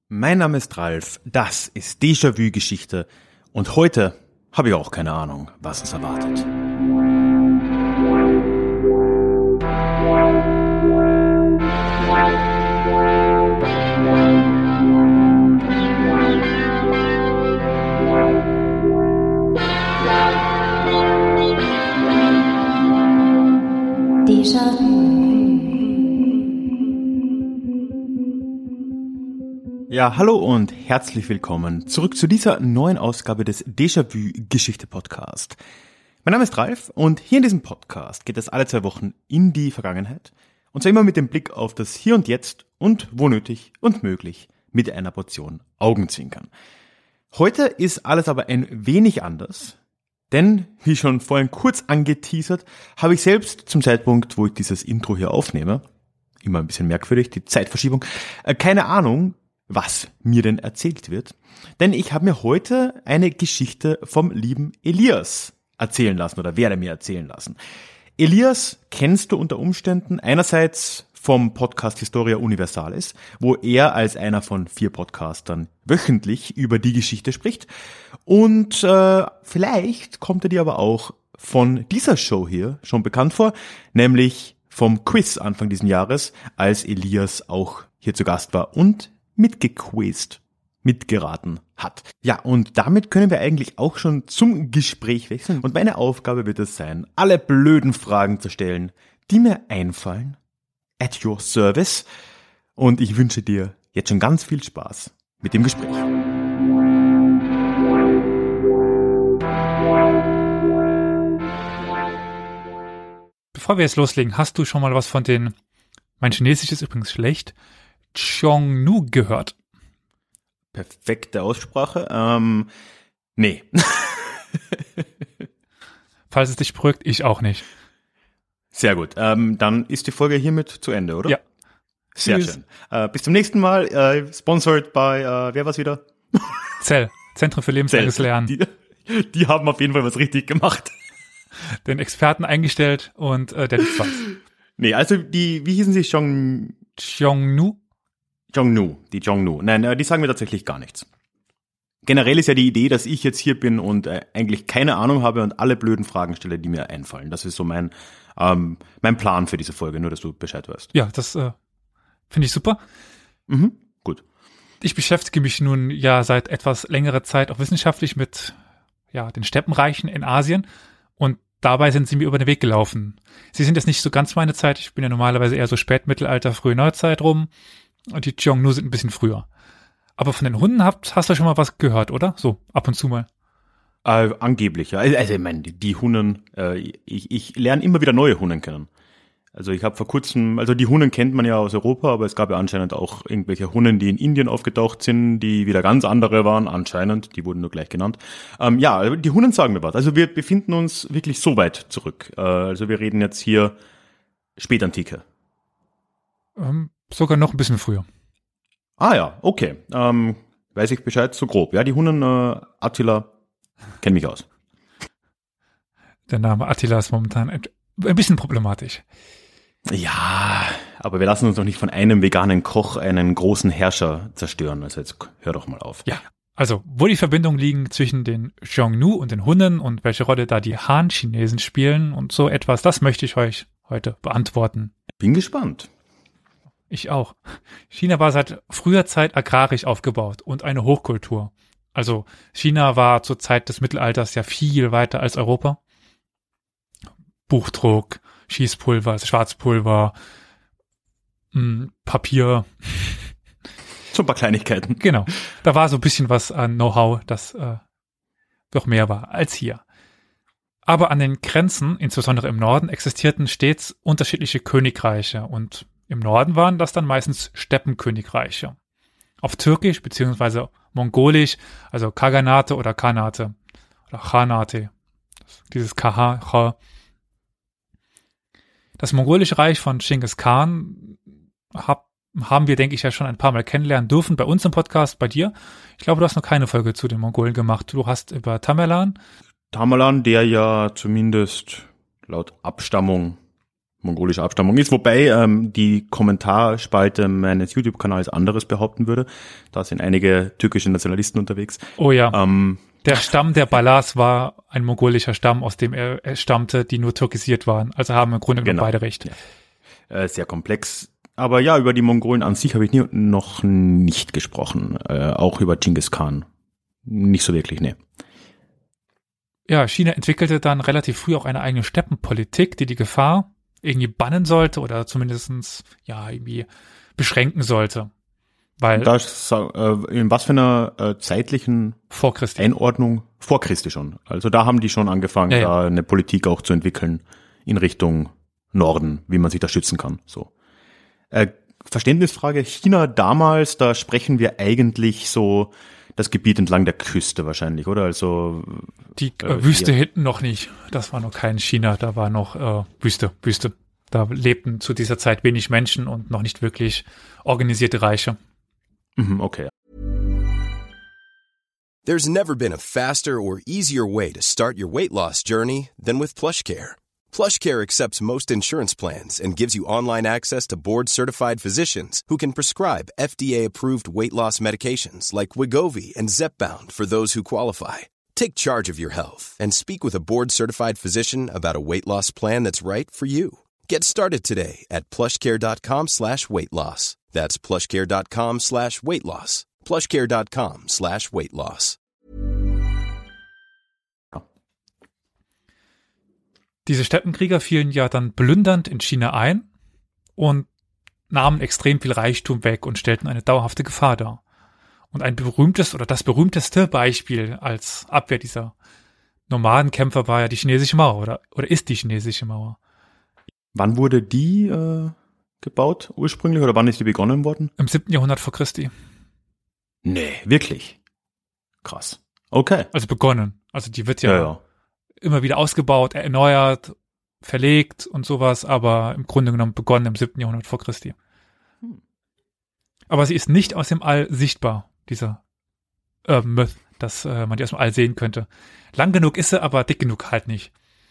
Mein Name ist Ralf, das ist Déjà-vu-Geschichte und heute habe ich auch keine Ahnung, was uns erwartet. Déjà-vu. Ja, hallo und herzlich willkommen zurück zu dieser neuen Ausgabe des Déjà-vu-Geschichte-Podcast. Mein Name ist Ralf und hier in diesem Podcast geht es alle 2 Wochen in die Vergangenheit und zwar immer mit dem Blick auf das Hier und Jetzt und wo nötig und möglich mit einer Portion Augenzwinkern. Heute ist alles aber ein wenig anders, denn, wie schon vorhin kurz angeteasert, habe ich selbst zum Zeitpunkt, wo ich dieses Intro hier aufnehme, immer ein bisschen merkwürdig, die Zeitverschiebung, keine Ahnung, was mir denn erzählt wird. Denn ich habe mir heute eine Geschichte vom lieben Elias erzählen lassen oder werde mir erzählen lassen. Elias kennst du unter Umständen einerseits vom Podcast Historia Universalis, wo er als einer von 4 Podcastern wöchentlich über die Geschichte spricht. Und vielleicht kommt er dir aber auch von dieser Show hier schon bekannt vor, nämlich vom Quiz Anfang diesen Jahres, als Elias auch hier zu Gast war und mitgeraten hat. Ja, und damit können wir eigentlich auch schon zum Gespräch wechseln. Und meine Aufgabe wird es sein, alle blöden Fragen zu stellen, die mir einfallen, at your service. Und ich wünsche dir jetzt schon ganz viel Spaß mit dem Gespräch. Bevor wir jetzt loslegen, hast du schon mal was von den, mein Chinesisch ist übrigens schlecht, Xiongnu gehört? Perfekte Aussprache. Nee. Falls es dich beruhigt, ich auch nicht. Sehr gut. Dann ist die Folge hiermit zu Ende, oder? Ja. Sehr Tschüss. schön. Bis zum nächsten Mal. Sponsored by, wer war's wieder? Zell, Zentrum für lebenslanges Lernen. Die haben auf jeden Fall was richtig gemacht. Den Experten eingestellt und der liegt was. Nee, also wie hießen sie? Xiongnu? Die Xiongnu. Nein, die sagen mir tatsächlich gar nichts. Generell ist ja die Idee, dass ich jetzt hier bin und eigentlich keine Ahnung habe und alle blöden Fragen stelle, die mir einfallen. Das ist so mein Plan für diese Folge, nur dass du Bescheid weißt. Ja, das finde ich super. Mhm, gut. Ich beschäftige mich nun ja seit etwas längerer Zeit auch wissenschaftlich mit den Steppenreichen in Asien und dabei sind sie mir über den Weg gelaufen. Sie sind jetzt nicht so ganz meine Zeit. Ich bin ja normalerweise eher so Spätmittelalter, frühe Neuzeit rum. Und die Xiongnu sind ein bisschen früher. Aber von den Hunden hast du schon mal was gehört, oder? So, ab und zu mal. Angeblich, ja. Also ich meine, die Hunnen, ich lerne immer wieder neue Hunnen kennen. Also ich habe vor kurzem, also die Hunnen kennt man ja aus Europa, aber es gab ja anscheinend auch irgendwelche Hunnen, die in Indien aufgetaucht sind, die wieder ganz andere waren, anscheinend, die wurden nur gleich genannt. Ja, die Hunnen sagen mir was. Also wir befinden uns wirklich so weit zurück. Also wir reden jetzt hier Spätantike. Sogar noch ein bisschen früher. Ah ja, okay. Weiß ich Bescheid, so grob. Ja, die Hunnen, Attila, kenn mich aus. Der Name Attila ist momentan ein bisschen problematisch. Ja, aber wir lassen uns doch nicht von einem veganen Koch einen großen Herrscher zerstören. Also jetzt hör doch mal auf. Ja, also wo die Verbindungen liegen zwischen den Xiongnu und den Hunnen und welche Rolle da die Han-Chinesen spielen und so etwas, das möchte ich euch heute beantworten. Bin gespannt. Ich auch. China war seit früher Zeit agrarisch aufgebaut und eine Hochkultur. Also China war zur Zeit des Mittelalters ja viel weiter als Europa. Buchdruck, Schießpulver, Schwarzpulver, Papier. So ein paar Kleinigkeiten. Genau. Da war so ein bisschen was an Know-how, das doch mehr war als hier. Aber an den Grenzen, insbesondere im Norden, existierten stets unterschiedliche Königreiche und im Norden waren das dann meistens Steppenkönigreiche. Auf Türkisch bzw. Mongolisch, also Kaganate oder Khanate oder Khanate. Dieses KH. Das mongolische Reich von Genghis Khan haben wir, denke ich, ja schon ein paar Mal kennenlernen dürfen bei uns im Podcast, bei dir. Ich glaube, du hast noch keine Folge zu den Mongolen gemacht. Du hast über Tamerlan. Tamerlan, der ja zumindest laut Abstammung mongolischer Abstammung ist, wobei die Kommentarspalte meines YouTube-Kanals anderes behaupten würde. Da sind einige türkische Nationalisten unterwegs. Oh ja, der Stamm der Balars war ein mongolischer Stamm, aus dem er stammte, die nur türkisiert waren. Also haben im Grunde genommen beide recht. Ja. Sehr komplex. Aber ja, über die Mongolen an sich habe ich noch nicht gesprochen. Auch über Genghis Khan. Nicht so wirklich, ne. Ja, China entwickelte dann relativ früh auch eine eigene Steppenpolitik, die Gefahr irgendwie bannen sollte oder zumindestens ja irgendwie beschränken sollte. Weil in was für einer zeitlichen vor Christi. Einordnung? Vor Christi schon. Also da haben die schon angefangen, da eine Politik auch zu entwickeln in Richtung Norden, wie man sich da schützen kann. So. Verständnisfrage, China damals, da sprechen wir eigentlich so das Gebiet entlang der Küste wahrscheinlich, oder? Also die Wüste hinten noch nicht. Das war noch kein China, da war noch Wüste. Da lebten zu dieser Zeit wenig Menschen und noch nicht wirklich organisierte Reiche. Okay. There's never been a faster or easier way to start your weight loss journey than with PlushCare. PlushCare accepts most insurance plans and gives you online access to board-certified physicians who can prescribe FDA-approved weight loss medications like Wegovy and Zepbound for those who qualify. Take charge of your health and speak with a board-certified physician about a weight loss plan that's right for you. Get started today at plushcare.com/weightloss. That's plushcare.com/weightloss. plushcare.com/weightloss. Diese Steppenkrieger fielen ja dann plündernd in China ein und nahmen extrem viel Reichtum weg und stellten eine dauerhafte Gefahr dar. Und das berühmteste Beispiel als Abwehr dieser Nomadenkämpfer war ja die chinesische Mauer oder ist die chinesische Mauer. Wann wurde die gebaut ursprünglich oder wann ist die begonnen worden? Im 7. Jahrhundert vor Christi. Nee, wirklich? Krass. Okay. Also begonnen. Also die wird ja immer wieder ausgebaut, erneuert, verlegt und sowas, aber im Grunde genommen begonnen im 7. Jahrhundert vor Christi. Aber sie ist nicht aus dem All sichtbar, dieser Myth, dass man die aus dem All sehen könnte. Lang genug ist sie, aber dick genug halt nicht.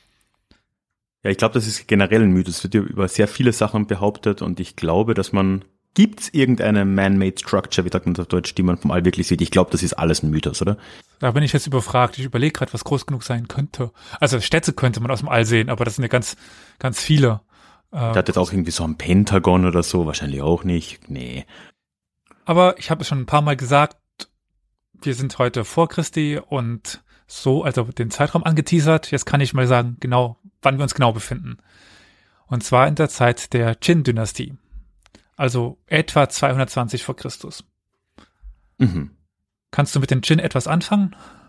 Ja, ich glaube, das ist generell ein Mythos. Es wird ja über sehr viele Sachen behauptet und ich glaube, dass gibt's irgendeine man-made structure, wie sagt man das auf Deutsch, die man vom All wirklich sieht? Ich glaube, das ist alles ein Mythos, oder? Da bin ich jetzt überfragt. Ich überlege gerade, was groß genug sein könnte. Also Städte könnte man aus dem All sehen, aber das sind ja ganz, ganz viele. Der hat jetzt auch irgendwie so ein Pentagon oder so, wahrscheinlich auch nicht. Nee. Aber ich habe es schon ein paar Mal gesagt, wir sind heute vor Christi und so, also den Zeitraum angeteasert. Jetzt kann ich mal sagen, genau, wann wir uns genau befinden. Und zwar in der Zeit der Qin-Dynastie. Also etwa 220 vor Christus. Kannst du mit den Qin etwas anfangen?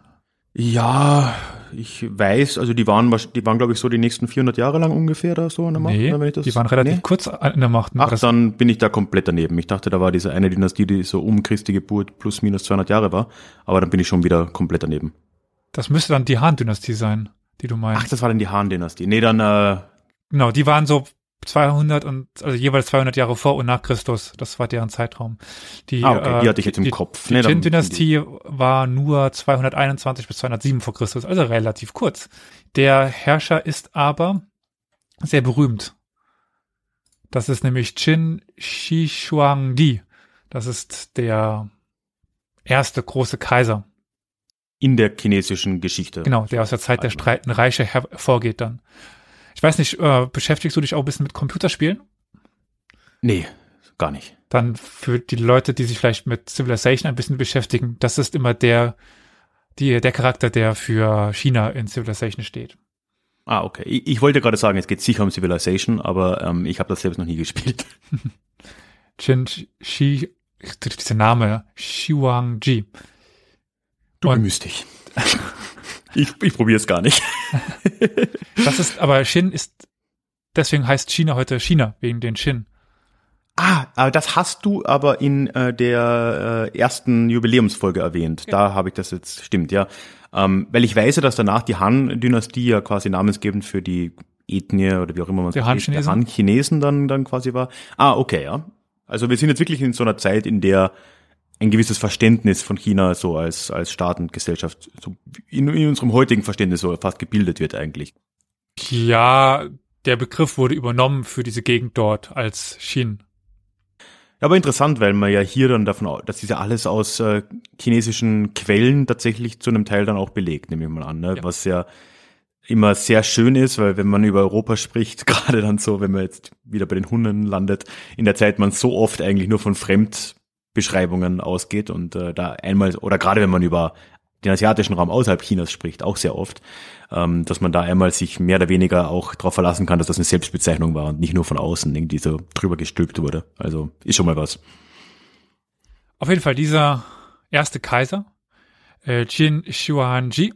Ja, ich weiß, also die waren glaube ich so die nächsten 400 Jahre lang ungefähr da so an der Macht. Nee, die waren relativ kurz an der Macht. Ach, dann bin ich da komplett daneben. Ich dachte, da war diese eine Dynastie, die so um Christi Geburt plus minus 200 Jahre war, aber dann bin ich schon wieder komplett daneben. Das müsste dann die Han-Dynastie sein, die du meinst. Ach, das war dann die Han-Dynastie. Nee, dann genau, die waren so 200 also jeweils 200 Jahre vor und nach Christus. Das war deren Zeitraum. Die hatte ich jetzt im Kopf. Die Qin-Dynastie war nur 221 bis 207 vor Christus, also relativ kurz. Der Herrscher ist aber sehr berühmt. Das ist nämlich Qin Shi Huangdi. Das ist der erste große Kaiser. In der chinesischen Geschichte. Genau, der aus der Zeit der streitenden Reiche hervorgeht dann. Ich weiß nicht, beschäftigst du dich auch ein bisschen mit Computerspielen? Nee, gar nicht. Dann für die Leute, die sich vielleicht mit Civilization ein bisschen beschäftigen, das ist immer der Charakter, der für China in Civilization steht. Ah, okay. Ich wollte gerade sagen, es geht sicher um Civilization, aber ich habe das selbst noch nie gespielt. Qin Shi, dieser Name, Xuangji. Du bemühst dich. Ich probiere es gar nicht. Das ist, aber Qin ist, deswegen heißt China heute China, wegen den Qin. Aber das hast du aber in der ersten Jubiläumsfolge erwähnt. Ja. Da habe ich das jetzt, stimmt, ja. Weil ich weiß ja, dass danach die Han-Dynastie ja quasi namensgebend für die Ethnie oder wie auch immer man es sagt, der Han-Chinesen dann quasi war. Okay, ja. Also wir sind jetzt wirklich in so einer Zeit, in der ein gewisses Verständnis von China so als Staat und Gesellschaft so in unserem heutigen Verständnis so fast gebildet wird eigentlich. Ja, der Begriff wurde übernommen für diese Gegend dort als Xin. Ja, aber interessant, weil man ja hier dann das ist ja alles aus chinesischen Quellen tatsächlich zu einem Teil dann auch belegt, nehme ich mal an, ne? Ja. Was ja immer sehr schön ist, weil wenn man über Europa spricht, gerade dann so, wenn man jetzt wieder bei den Hunden landet, in der Zeit man so oft eigentlich nur von Fremdbeschreibungen ausgeht und da einmal, oder gerade wenn man über den asiatischen Raum außerhalb Chinas spricht, auch sehr oft, dass man da einmal sich mehr oder weniger auch darauf verlassen kann, dass das eine Selbstbezeichnung war und nicht nur von außen irgendwie so drüber gestülpt wurde. Also ist schon mal was. Auf jeden Fall dieser erste Kaiser, Qin Shi Huangdi,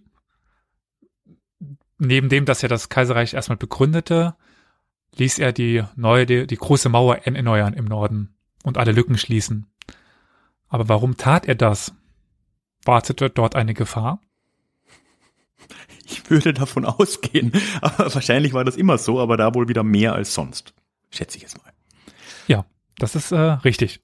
neben dem, dass er das Kaiserreich erstmal begründete, ließ er die große Mauer erneuern im Norden und alle Lücken schließen. Aber warum tat er das? Wartete dort eine Gefahr? Ich würde davon ausgehen, aber wahrscheinlich war das immer so, aber da wohl wieder mehr als sonst, schätze ich jetzt mal. Ja, das ist richtig.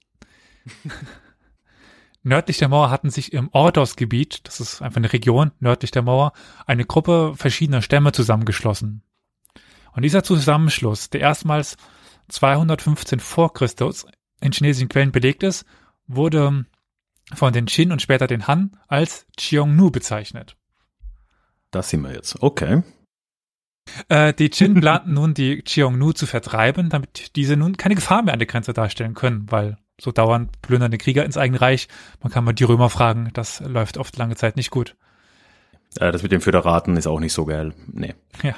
Nördlich der Mauer hatten sich im Ordos-Gebiet, das ist einfach eine Region nördlich der Mauer, eine Gruppe verschiedener Stämme zusammengeschlossen. Und dieser Zusammenschluss, der erstmals 215 vor Christus in chinesischen Quellen belegt ist, wurde von den Qin und später den Han als Xiongnu bezeichnet. Das sind wir jetzt. Okay. Die Qin planten nun, die Xiongnu zu vertreiben, damit diese nun keine Gefahr mehr an der Grenze darstellen können, weil so dauernd plündernde Krieger ins eigene Reich, man kann mal die Römer fragen, das läuft oft lange Zeit nicht gut. Das mit den Föderaten ist auch nicht so geil. Nee. Ja.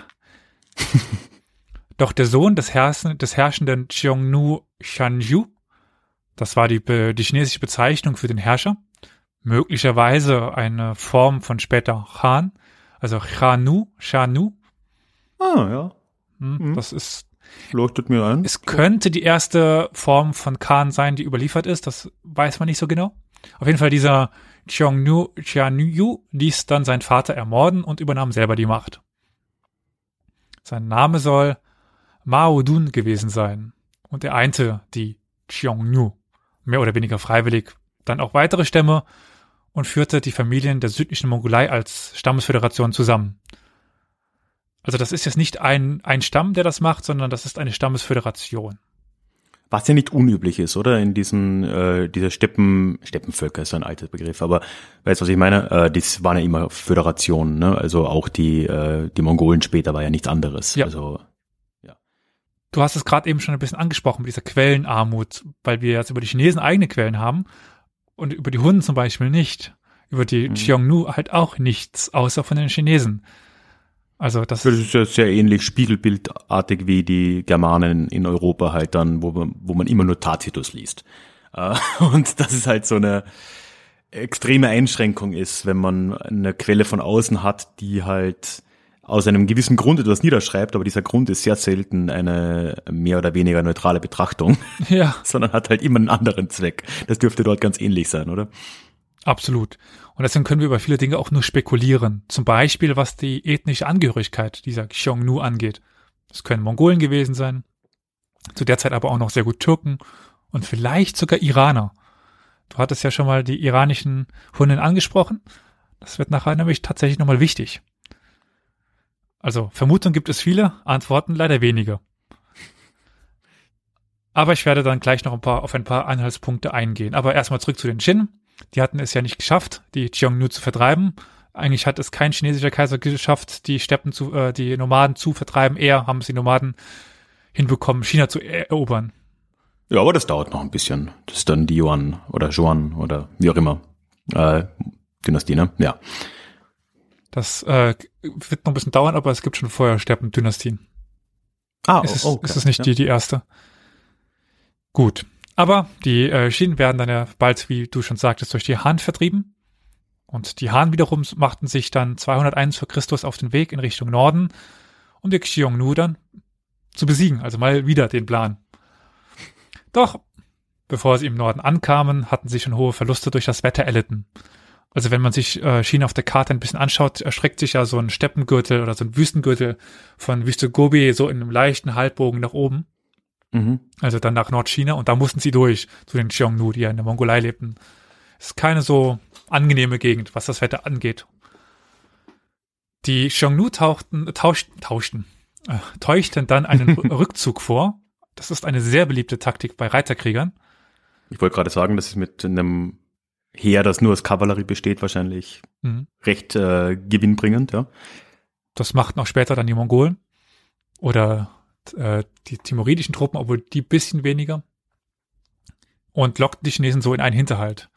Doch der Sohn des herrschenden Xiongnu Shanju, das war die chinesische Bezeichnung für den Herrscher, möglicherweise eine Form von später Han, also Shanu. Ah, ja. Das ist, leuchtet mir ein. es könnte die erste Form von Khan sein, die überliefert ist, das weiß man nicht so genau. Auf jeden Fall dieser Xiongnu ließ dann seinen Vater ermorden und übernahm selber die Macht. Sein Name soll Mao Dun gewesen sein und er einte die Xiongnu, mehr oder weniger freiwillig, dann auch weitere Stämme und führte die Familien der südlichen Mongolei als Stammesföderation zusammen. Also das ist jetzt nicht ein Stamm, der das macht, sondern das ist eine Stammesföderation. Was ja nicht unüblich ist, oder? In diesen, dieser Steppenvölker ist so ein alter Begriff, aber weißt du, was ich meine? Das waren ja immer Föderationen, ne? Also auch die Mongolen später war ja nichts anderes. Ja. Also, ja. Du hast es gerade eben schon ein bisschen angesprochen mit dieser Quellenarmut, weil wir jetzt über die Chinesen eigene Quellen haben und über die Hunnen zum Beispiel nicht. Über die Xiongnu halt auch nichts, außer von den Chinesen. Also das ist ja sehr ähnlich spiegelbildartig wie die Germanen in Europa halt dann, wo man immer nur Tacitus liest. Und das ist halt so eine extreme Einschränkung ist, wenn man eine Quelle von außen hat, die halt aus einem gewissen Grund etwas niederschreibt, aber dieser Grund ist sehr selten eine mehr oder weniger neutrale Betrachtung, ja, sondern hat halt immer einen anderen Zweck. Das dürfte dort ganz ähnlich sein, oder? absolut. Und deswegen können wir über viele Dinge auch nur spekulieren. Zum Beispiel, was die ethnische Angehörigkeit dieser Xiongnu angeht. Das können Mongolen gewesen sein, zu der Zeit aber auch noch sehr gut Türken und vielleicht sogar Iraner. Du hattest ja schon mal die iranischen Hunnen angesprochen. Das wird nachher nämlich tatsächlich nochmal wichtig. Also Vermutungen gibt es viele, Antworten leider wenige. Aber ich werde dann gleich noch auf ein paar Anhaltspunkte eingehen. Aber erstmal zurück zu den Qin. Die hatten es ja nicht geschafft, die Xiongnu zu vertreiben. Eigentlich hat es kein chinesischer Kaiser geschafft, die Nomaden zu vertreiben. Eher haben es die Nomaden hinbekommen, China zu erobern. Ja, aber das dauert noch ein bisschen. Das ist dann die Yuan oder Zhuan oder wie auch immer. Dynastie, ne? Ja. Das wird noch ein bisschen dauern, aber es gibt schon vorher Steppen-Dynastien. Okay. Es ist nicht die erste. Gut. Aber die Qin werden dann ja bald, wie du schon sagtest, durch die Han vertrieben. Und die Han wiederum machten sich dann 201 vor Christus auf den Weg in Richtung Norden, um die Xiongnu dann zu besiegen. Also mal wieder den Plan. Doch, bevor sie im Norden ankamen, hatten sie schon hohe Verluste durch das Wetter erlitten. Also wenn man sich China auf der Karte ein bisschen anschaut, erstreckt sich ja so ein Steppengürtel oder so ein Wüstengürtel von Wüste Gobi so in einem leichten Halbbogen nach oben. Mhm. Also dann nach Nordchina und da mussten sie durch zu den Xiongnu, die ja in der Mongolei lebten. Es ist keine so angenehme Gegend, was das Wetter angeht. Die Xiongnu tauschten täuschten dann einen Rückzug vor. Das ist eine sehr beliebte Taktik bei Reiterkriegern. Ich wollte gerade sagen, das ist mit einem Heer, das nur aus Kavallerie besteht, wahrscheinlich recht gewinnbringend, ja. Das machten auch später dann die Mongolen oder die timuridischen Truppen, obwohl die bisschen weniger. Und lockten die Chinesen so in einen Hinterhalt.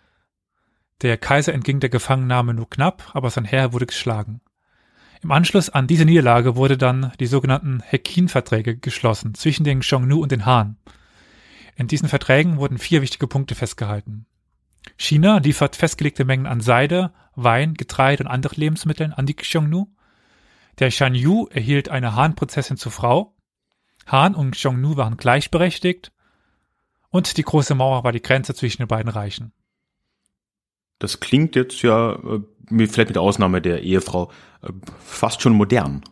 Der Kaiser entging der Gefangennahme nur knapp, aber sein Heer wurde geschlagen. Im Anschluss an diese Niederlage wurde dann die sogenannten Heqin-Verträge geschlossen zwischen den Xiongnu und den Han. In diesen Verträgen wurden 4 wichtige Punkte festgehalten. China liefert festgelegte Mengen an Seide, Wein, Getreide und anderen Lebensmitteln an die Xiongnu. Der Shan Yu erhielt eine Han-Prinzessin zur Frau. Han und Xiongnu waren gleichberechtigt. Und die Große Mauer war die Grenze zwischen den beiden Reichen. Das klingt jetzt ja, vielleicht mit Ausnahme der Ehefrau, fast schon modern.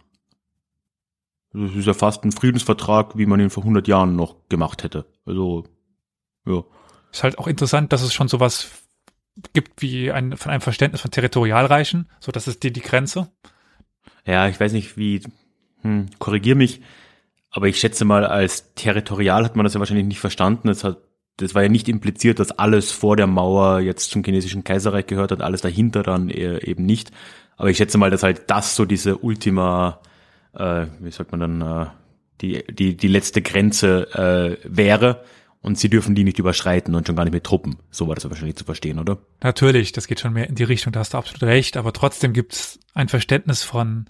Das ist ja fast ein Friedensvertrag, wie man ihn vor 100 Jahren noch gemacht hätte. Also, ja. Ist halt auch interessant, dass es schon sowas gibt wie von einem Verständnis von Territorialreichen. So, das ist die Grenze. Ja, ich weiß nicht, korrigier mich, aber ich schätze mal, als territorial hat man das ja wahrscheinlich nicht verstanden. Das war ja nicht impliziert, dass alles vor der Mauer jetzt zum chinesischen Kaiserreich gehört hat, alles dahinter dann eben nicht. Aber ich schätze mal, dass halt das so diese Ultima, wie sagt man dann, die letzte Grenze wäre und sie dürfen die nicht überschreiten und schon gar nicht mit Truppen. So war das ja wahrscheinlich zu verstehen, oder? Natürlich, das geht schon mehr in die Richtung, da hast du absolut recht, aber trotzdem gibt es ein Verständnis von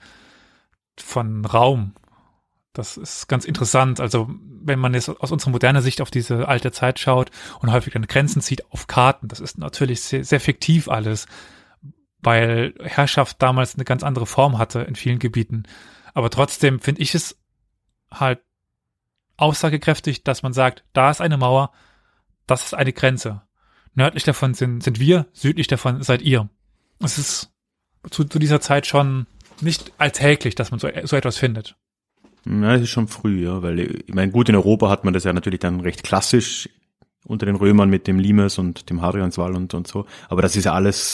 Raum. Das ist ganz interessant. Also wenn man jetzt aus unserer modernen Sicht auf diese alte Zeit schaut und häufig dann Grenzen zieht auf Karten, das ist natürlich sehr, sehr fiktiv alles, weil Herrschaft damals eine ganz andere Form hatte in vielen Gebieten. Aber trotzdem finde ich es halt aussagekräftig, dass man sagt, da ist eine Mauer, das ist eine Grenze. Nördlich davon sind wir, südlich davon seid ihr. Es ist zu dieser Zeit schon nicht alltäglich, dass man so etwas findet. Ja, das ist schon früh, ja, weil ich meine, gut, in Europa hat man das ja natürlich dann recht klassisch unter den Römern mit dem Limes und dem Hadrianswall und so, aber das ist ja alles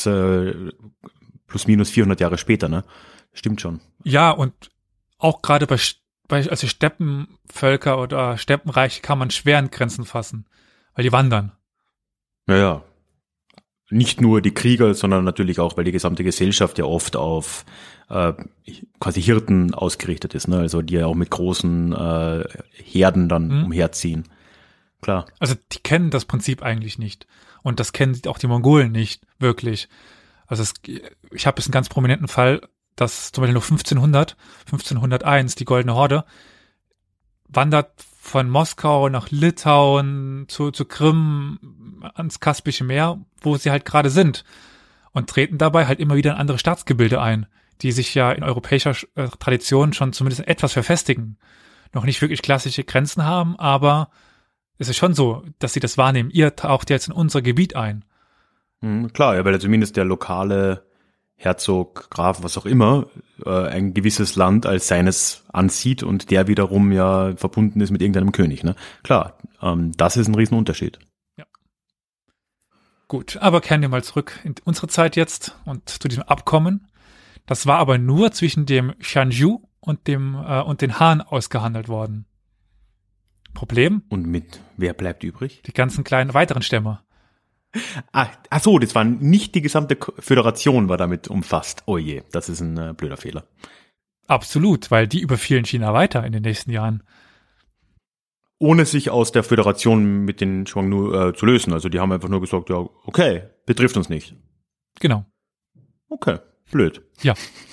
plus minus 400 Jahre später, ne? Stimmt schon. Ja, und auch gerade bei also Steppenvölker oder Steppenreiche kann man schwer an Grenzen fassen, weil die wandern. Ja. Nicht nur die Krieger, sondern natürlich auch, weil die gesamte Gesellschaft ja oft auf quasi Hirten ausgerichtet ist, ne? Also die ja auch mit großen Herden dann umherziehen. Klar. Also die kennen das Prinzip eigentlich nicht. Und das kennen auch die Mongolen nicht wirklich. Also ich habe jetzt einen ganz prominenten Fall, dass zum Beispiel noch 1501, die Goldene Horde, wandert von Moskau nach Litauen zu Krim ans Kaspische Meer, wo sie halt gerade sind, und treten dabei halt immer wieder in andere Staatsgebilde ein, die sich ja in europäischer Tradition schon zumindest etwas verfestigen. Noch nicht wirklich klassische Grenzen haben, aber es ist schon so, dass sie das wahrnehmen. Ihr taucht jetzt in unser Gebiet ein. Klar, ja, weil ja zumindest der lokale Herzog, Graf, was auch immer, ein gewisses Land als seines ansieht und der wiederum ja verbunden ist mit irgendeinem König, ne? Klar, das ist ein Riesenunterschied. Ja. Gut, aber kehren wir mal zurück in unsere Zeit jetzt und zu diesem Abkommen. Das war aber nur zwischen dem Shanju und den Han ausgehandelt worden. Problem? Und mit wer bleibt übrig? Die ganzen kleinen weiteren Stämme. Ach so, das war nicht die gesamte Föderation war damit umfasst. Oh je, das ist ein blöder Fehler. Absolut, weil die überfielen China weiter in den nächsten Jahren. Ohne sich aus der Föderation mit den Xiongnu zu lösen. Also die haben einfach nur gesagt, ja, okay, betrifft uns nicht. Genau. Okay, blöd. Ja.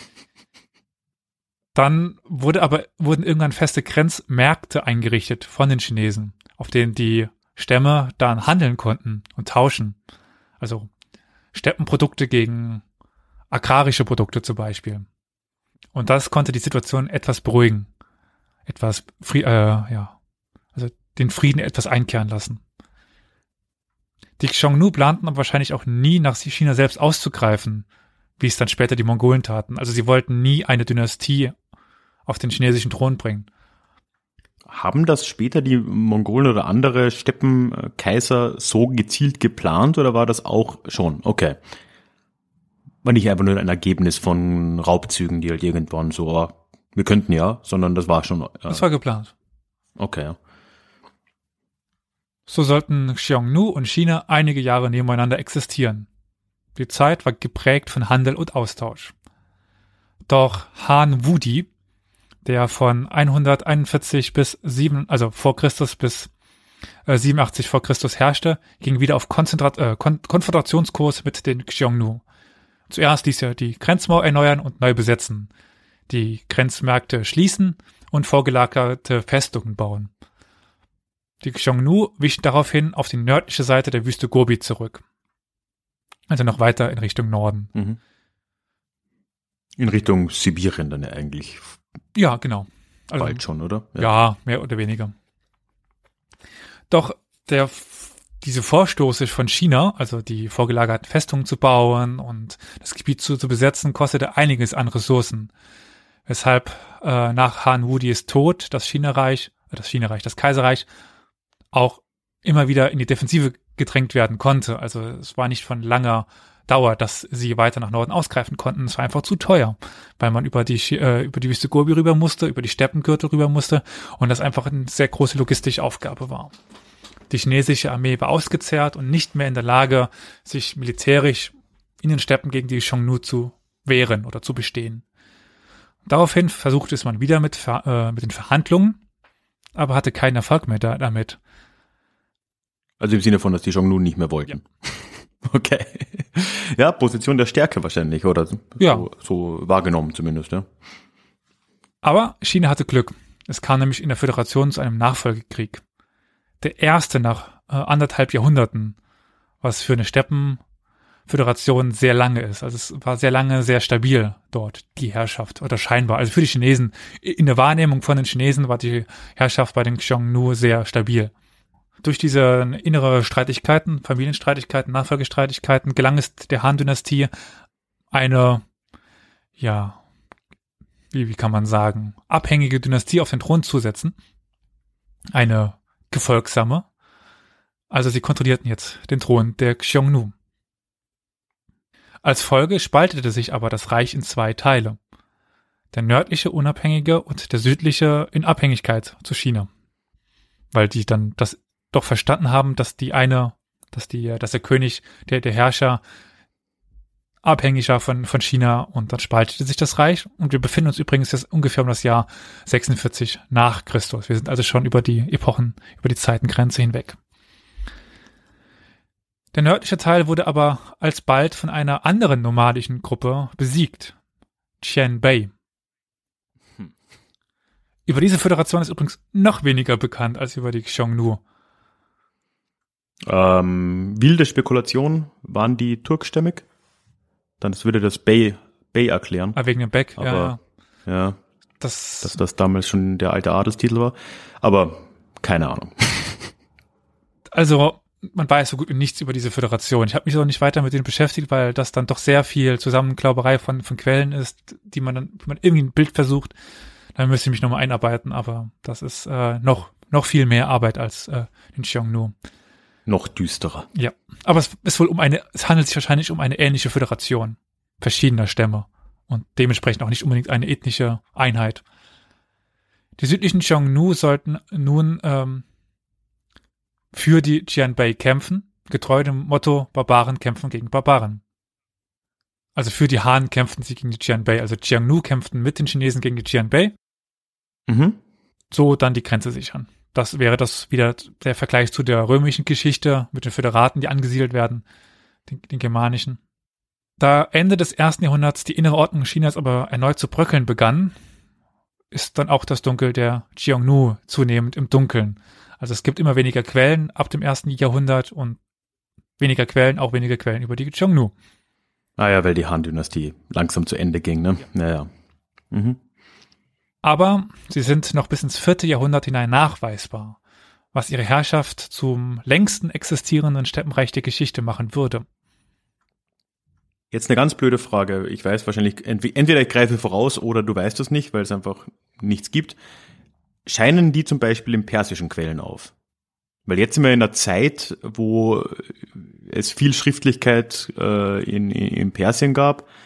Dann wurden irgendwann feste Grenzmärkte eingerichtet von den Chinesen, auf denen die Stämme dann handeln konnten und tauschen. Also Steppenprodukte gegen agrarische Produkte zum Beispiel. Und das konnte die Situation etwas beruhigen. Also den Frieden etwas einkehren lassen. Die Xiongnu planten aber wahrscheinlich auch nie, nach China selbst auszugreifen, wie es dann später die Mongolen taten. Also sie wollten nie eine Dynastie auf den chinesischen Thron bringen. Haben das später die Mongolen oder andere Steppenkaiser so gezielt geplant oder war das auch schon? Okay. War nicht einfach nur ein Ergebnis von Raubzügen, die halt irgendwann so Wir könnten ja, sondern das war schon. Das war geplant. Okay, ja. So sollten Xiongnu und China einige Jahre nebeneinander existieren. Die Zeit war geprägt von Handel und Austausch. Doch Han Wudi, der von 141 bis 7, also vor Christus bis 87 vor Christus herrschte, ging wieder auf Konfrontationskurs mit den Xiongnu. Zuerst ließ er die Grenzmauer erneuern und neu besetzen, die Grenzmärkte schließen und vorgelagerte Festungen bauen. Die Xiongnu wichen daraufhin auf die nördliche Seite der Wüste Gobi zurück. Also noch weiter in Richtung Norden. Mhm. In Richtung Sibirien dann ja eigentlich. Ja, genau. Also, Bald schon, oder? Ja, mehr oder weniger. Doch diese Vorstoße von China, also die vorgelagerten Festungen zu bauen und das Gebiet zu besetzen, kostete einiges an Ressourcen. Weshalb nach Han Wudis Tod das Kaiserreich auch immer wieder in die Defensive gedrängt werden konnte. Also es war nicht von langer Dauer, dass sie weiter nach Norden ausgreifen konnten. Es war einfach zu teuer, weil man über die Wüste Gobi rüber musste, über die Steppengürtel rüber musste und das einfach eine sehr große logistische Aufgabe war. Die chinesische Armee war ausgezehrt und nicht mehr in der Lage, sich militärisch in den Steppen gegen die Xiongnu zu wehren oder zu bestehen. Daraufhin versuchte es man wieder mit den Verhandlungen, aber hatte keinen Erfolg mehr damit. Also im Sinne von, dass die Xiongnu nicht mehr wollten. Ja. Okay. Ja, Position der Stärke wahrscheinlich, oder? Ja. So wahrgenommen zumindest, ja. Aber China hatte Glück. Es kam nämlich in der Föderation zu einem Nachfolgekrieg. Der erste nach 1,5 Jahrhunderten, was für eine Steppenföderation sehr lange ist. Also es war sehr lange sehr stabil dort, die Herrschaft, oder scheinbar. Also für die Chinesen, in der Wahrnehmung von den Chinesen war die Herrschaft bei den Xiongnu sehr stabil. Durch diese innere Streitigkeiten, Familienstreitigkeiten, Nachfolgestreitigkeiten gelang es der Han-Dynastie eine, ja, wie kann man sagen, abhängige Dynastie auf den Thron zu setzen. Eine gefolgsame. Also sie kontrollierten jetzt den Thron der Xiongnu. Als Folge spaltete sich aber das Reich in 2 Teile. Der nördliche unabhängige und der südliche in Abhängigkeit zu China. Weil die dann das doch verstanden haben, dass der König, der Herrscher abhängig war von China, und dann spaltete sich das Reich. Und wir befinden uns übrigens jetzt ungefähr um das Jahr 46 nach Christus. Wir sind also schon über die Epochen, über die Zeitengrenze hinweg. Der nördliche Teil wurde aber alsbald von einer anderen nomadischen Gruppe besiegt. Qianbei. Über diese Föderation ist übrigens noch weniger bekannt als über die Xiongnu. Wilde Spekulation, waren die turkstämmig? Dann würde das Bey erklären. Wegen dem Beck, aber, ja. Dass das damals schon der alte Adelstitel war. Aber keine Ahnung. Also, man weiß so gut wie nichts über diese Föderation. Ich habe mich auch nicht weiter mit denen beschäftigt, weil das dann doch sehr viel Zusammenklauberei von Quellen ist, die man irgendwie ein Bild versucht. Dann müsste ich mich nochmal einarbeiten, aber das ist noch viel mehr Arbeit als in Xiongnu. Noch düsterer. Ja, aber es handelt sich wahrscheinlich um eine ähnliche Föderation verschiedener Stämme und dementsprechend auch nicht unbedingt eine ethnische Einheit. Die südlichen Xiongnu sollten nun für die Qianbei kämpfen, getreu dem Motto Barbaren kämpfen gegen Barbaren. Also für die Han kämpften sie gegen die Qianbei, also Xiongnu kämpften mit den Chinesen gegen die Qianbei. Mhm. So dann die Grenze sichern. Das wäre das wieder der Vergleich zu der römischen Geschichte mit den Föderaten, die angesiedelt werden, den germanischen. Da Ende des 1. Jahrhunderts die innere Ordnung Chinas aber erneut zu bröckeln begann, ist dann auch das Dunkel der Xiongnu zunehmend im Dunkeln. Also es gibt immer weniger Quellen ab dem 1. Jahrhundert und weniger Quellen über die Xiongnu. Ah ja, weil die Han-Dynastie langsam zu Ende ging, ne? Ja. Mhm. Aber sie sind noch bis ins 4. Jahrhundert hinein nachweisbar, was ihre Herrschaft zum längsten existierenden Steppenreich der Geschichte machen würde. Jetzt eine ganz blöde Frage. Ich weiß wahrscheinlich, entweder ich greife voraus oder du weißt es nicht, weil es einfach nichts gibt. Scheinen die zum Beispiel in persischen Quellen auf? Weil jetzt sind wir in einer Zeit, wo es viel Schriftlichkeit in Persien gab.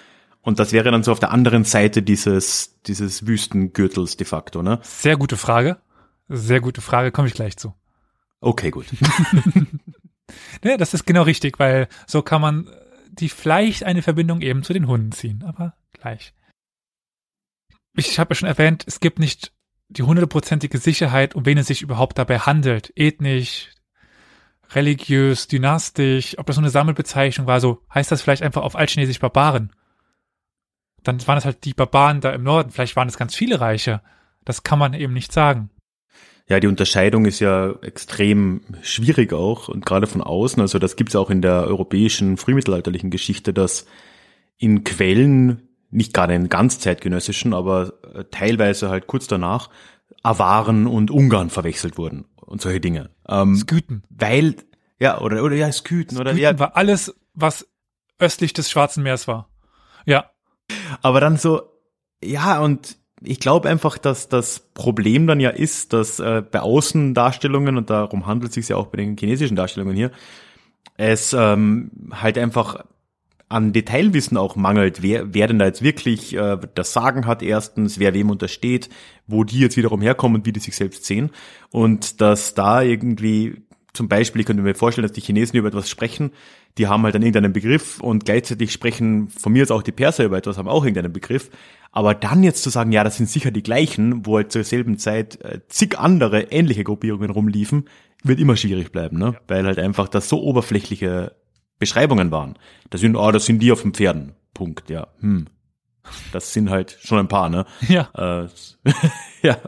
Und das wäre dann so auf der anderen Seite dieses Wüstengürtels de facto, ne? Sehr gute Frage. Komme ich gleich zu. Okay, gut. Ne, das ist genau richtig, weil so kann man die vielleicht eine Verbindung eben zu den Hunden ziehen, aber gleich. Ich habe ja schon erwähnt, es gibt nicht die 100%ige Sicherheit, um wen es sich überhaupt dabei handelt. Ethnisch, religiös, dynastisch, ob das so eine Sammelbezeichnung war, so heißt das vielleicht einfach auf Altchinesisch Barbaren. Dann waren es halt die Barbaren da im Norden, vielleicht waren es ganz viele Reiche. Das kann man eben nicht sagen. Ja, die Unterscheidung ist ja extrem schwierig auch und gerade von außen. Also das gibt's auch in der europäischen frühmittelalterlichen Geschichte, dass in Quellen, nicht gerade in ganz zeitgenössischen, aber teilweise halt kurz danach, Awaren und Ungarn verwechselt wurden und solche Dinge. Skythen. Weil, ja, oder Skythen. Oder, Skythen ja, war alles, was östlich des Schwarzen Meers war. Ja. aber dann so, ja, und ich glaube einfach, dass das Problem dann ja ist, dass bei Außendarstellungen, und darum handelt es sich ja auch bei den chinesischen Darstellungen hier, es halt einfach an Detailwissen auch mangelt, wer denn da jetzt wirklich das Sagen hat erstens, wer wem untersteht, wo die jetzt wiederum herkommen und wie die sich selbst sehen. Und dass da irgendwie, zum Beispiel, ich könnte mir vorstellen, dass die Chinesen über etwas sprechen, die haben halt dann irgendeinen Begriff und gleichzeitig sprechen von mir jetzt auch die Perser über etwas, haben auch irgendeinen Begriff. Aber dann jetzt zu sagen, ja, das sind sicher die gleichen, wo halt zur selben Zeit zig andere ähnliche Gruppierungen rumliefen, wird immer schwierig bleiben, ne? Ja. Weil halt einfach das so oberflächliche Beschreibungen waren. Das sind die auf den Pferden. Punkt, ja. Das sind halt schon ein paar, ne? Ja. Ja.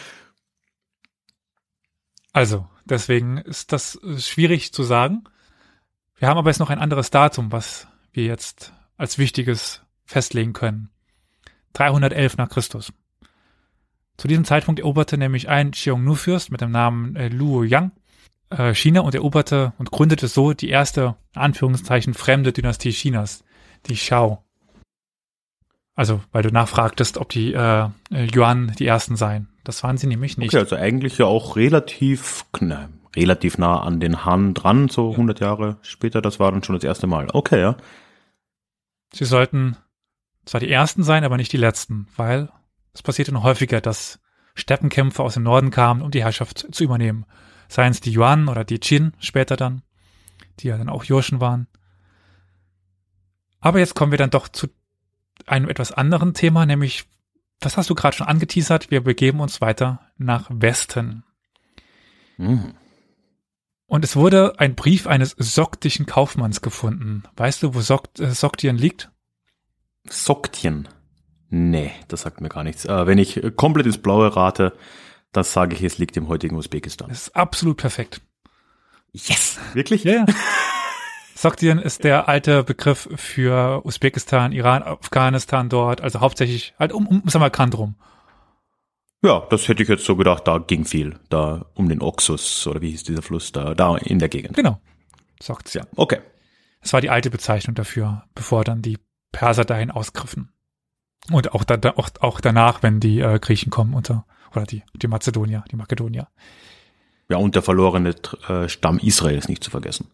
Also, deswegen ist das schwierig zu sagen. Wir haben aber jetzt noch ein anderes Datum, was wir jetzt als wichtiges festlegen können. 311 nach Christus. Zu diesem Zeitpunkt eroberte nämlich ein Xiongnu-Fürst mit dem Namen Luo Yang China und eroberte und gründete so die erste, in Anführungszeichen, fremde Dynastie Chinas, die Shao. Also, weil du nachfragtest, ob die Yuan die ersten seien. Das waren sie nämlich nicht. Okay, also eigentlich ja auch relativ nah an den Han dran, so 100 Jahre später, das war dann schon das erste Mal. Okay, ja. Sie sollten zwar die ersten sein, aber nicht die letzten, weil es passierte noch häufiger, dass Steppenkämpfer aus dem Norden kamen, um die Herrschaft zu übernehmen. Seien es die Yuan oder die Qin später dann, die ja dann auch Jurchen waren. Aber jetzt kommen wir dann doch zu einem etwas anderen Thema, nämlich, was hast du gerade schon angeteasert? Wir begeben uns weiter nach Westen. Und es wurde ein Brief eines soktischen Kaufmanns gefunden. Weißt du, wo Soktien liegt? Soktien? Nee, das sagt mir gar nichts. Wenn ich komplett ins Blaue rate, das sage ich, es liegt im heutigen Usbekistan. Das ist absolut perfekt. Yes! Wirklich? Ja, ja. Soktien ist der alte Begriff für Usbekistan, Iran, Afghanistan dort, also hauptsächlich halt um Samarkand rum. Ja, das hätte ich jetzt so gedacht, da ging viel. Da um den Oxus, oder wie hieß dieser Fluss, da in der Gegend. Genau. Soktien. Ja, okay. Das war die alte Bezeichnung dafür, bevor dann die Perser dahin ausgriffen. Und auch danach, wenn die Griechen kommen oder die Makedonier. Ja, und der verlorene Stamm Israels nicht zu vergessen.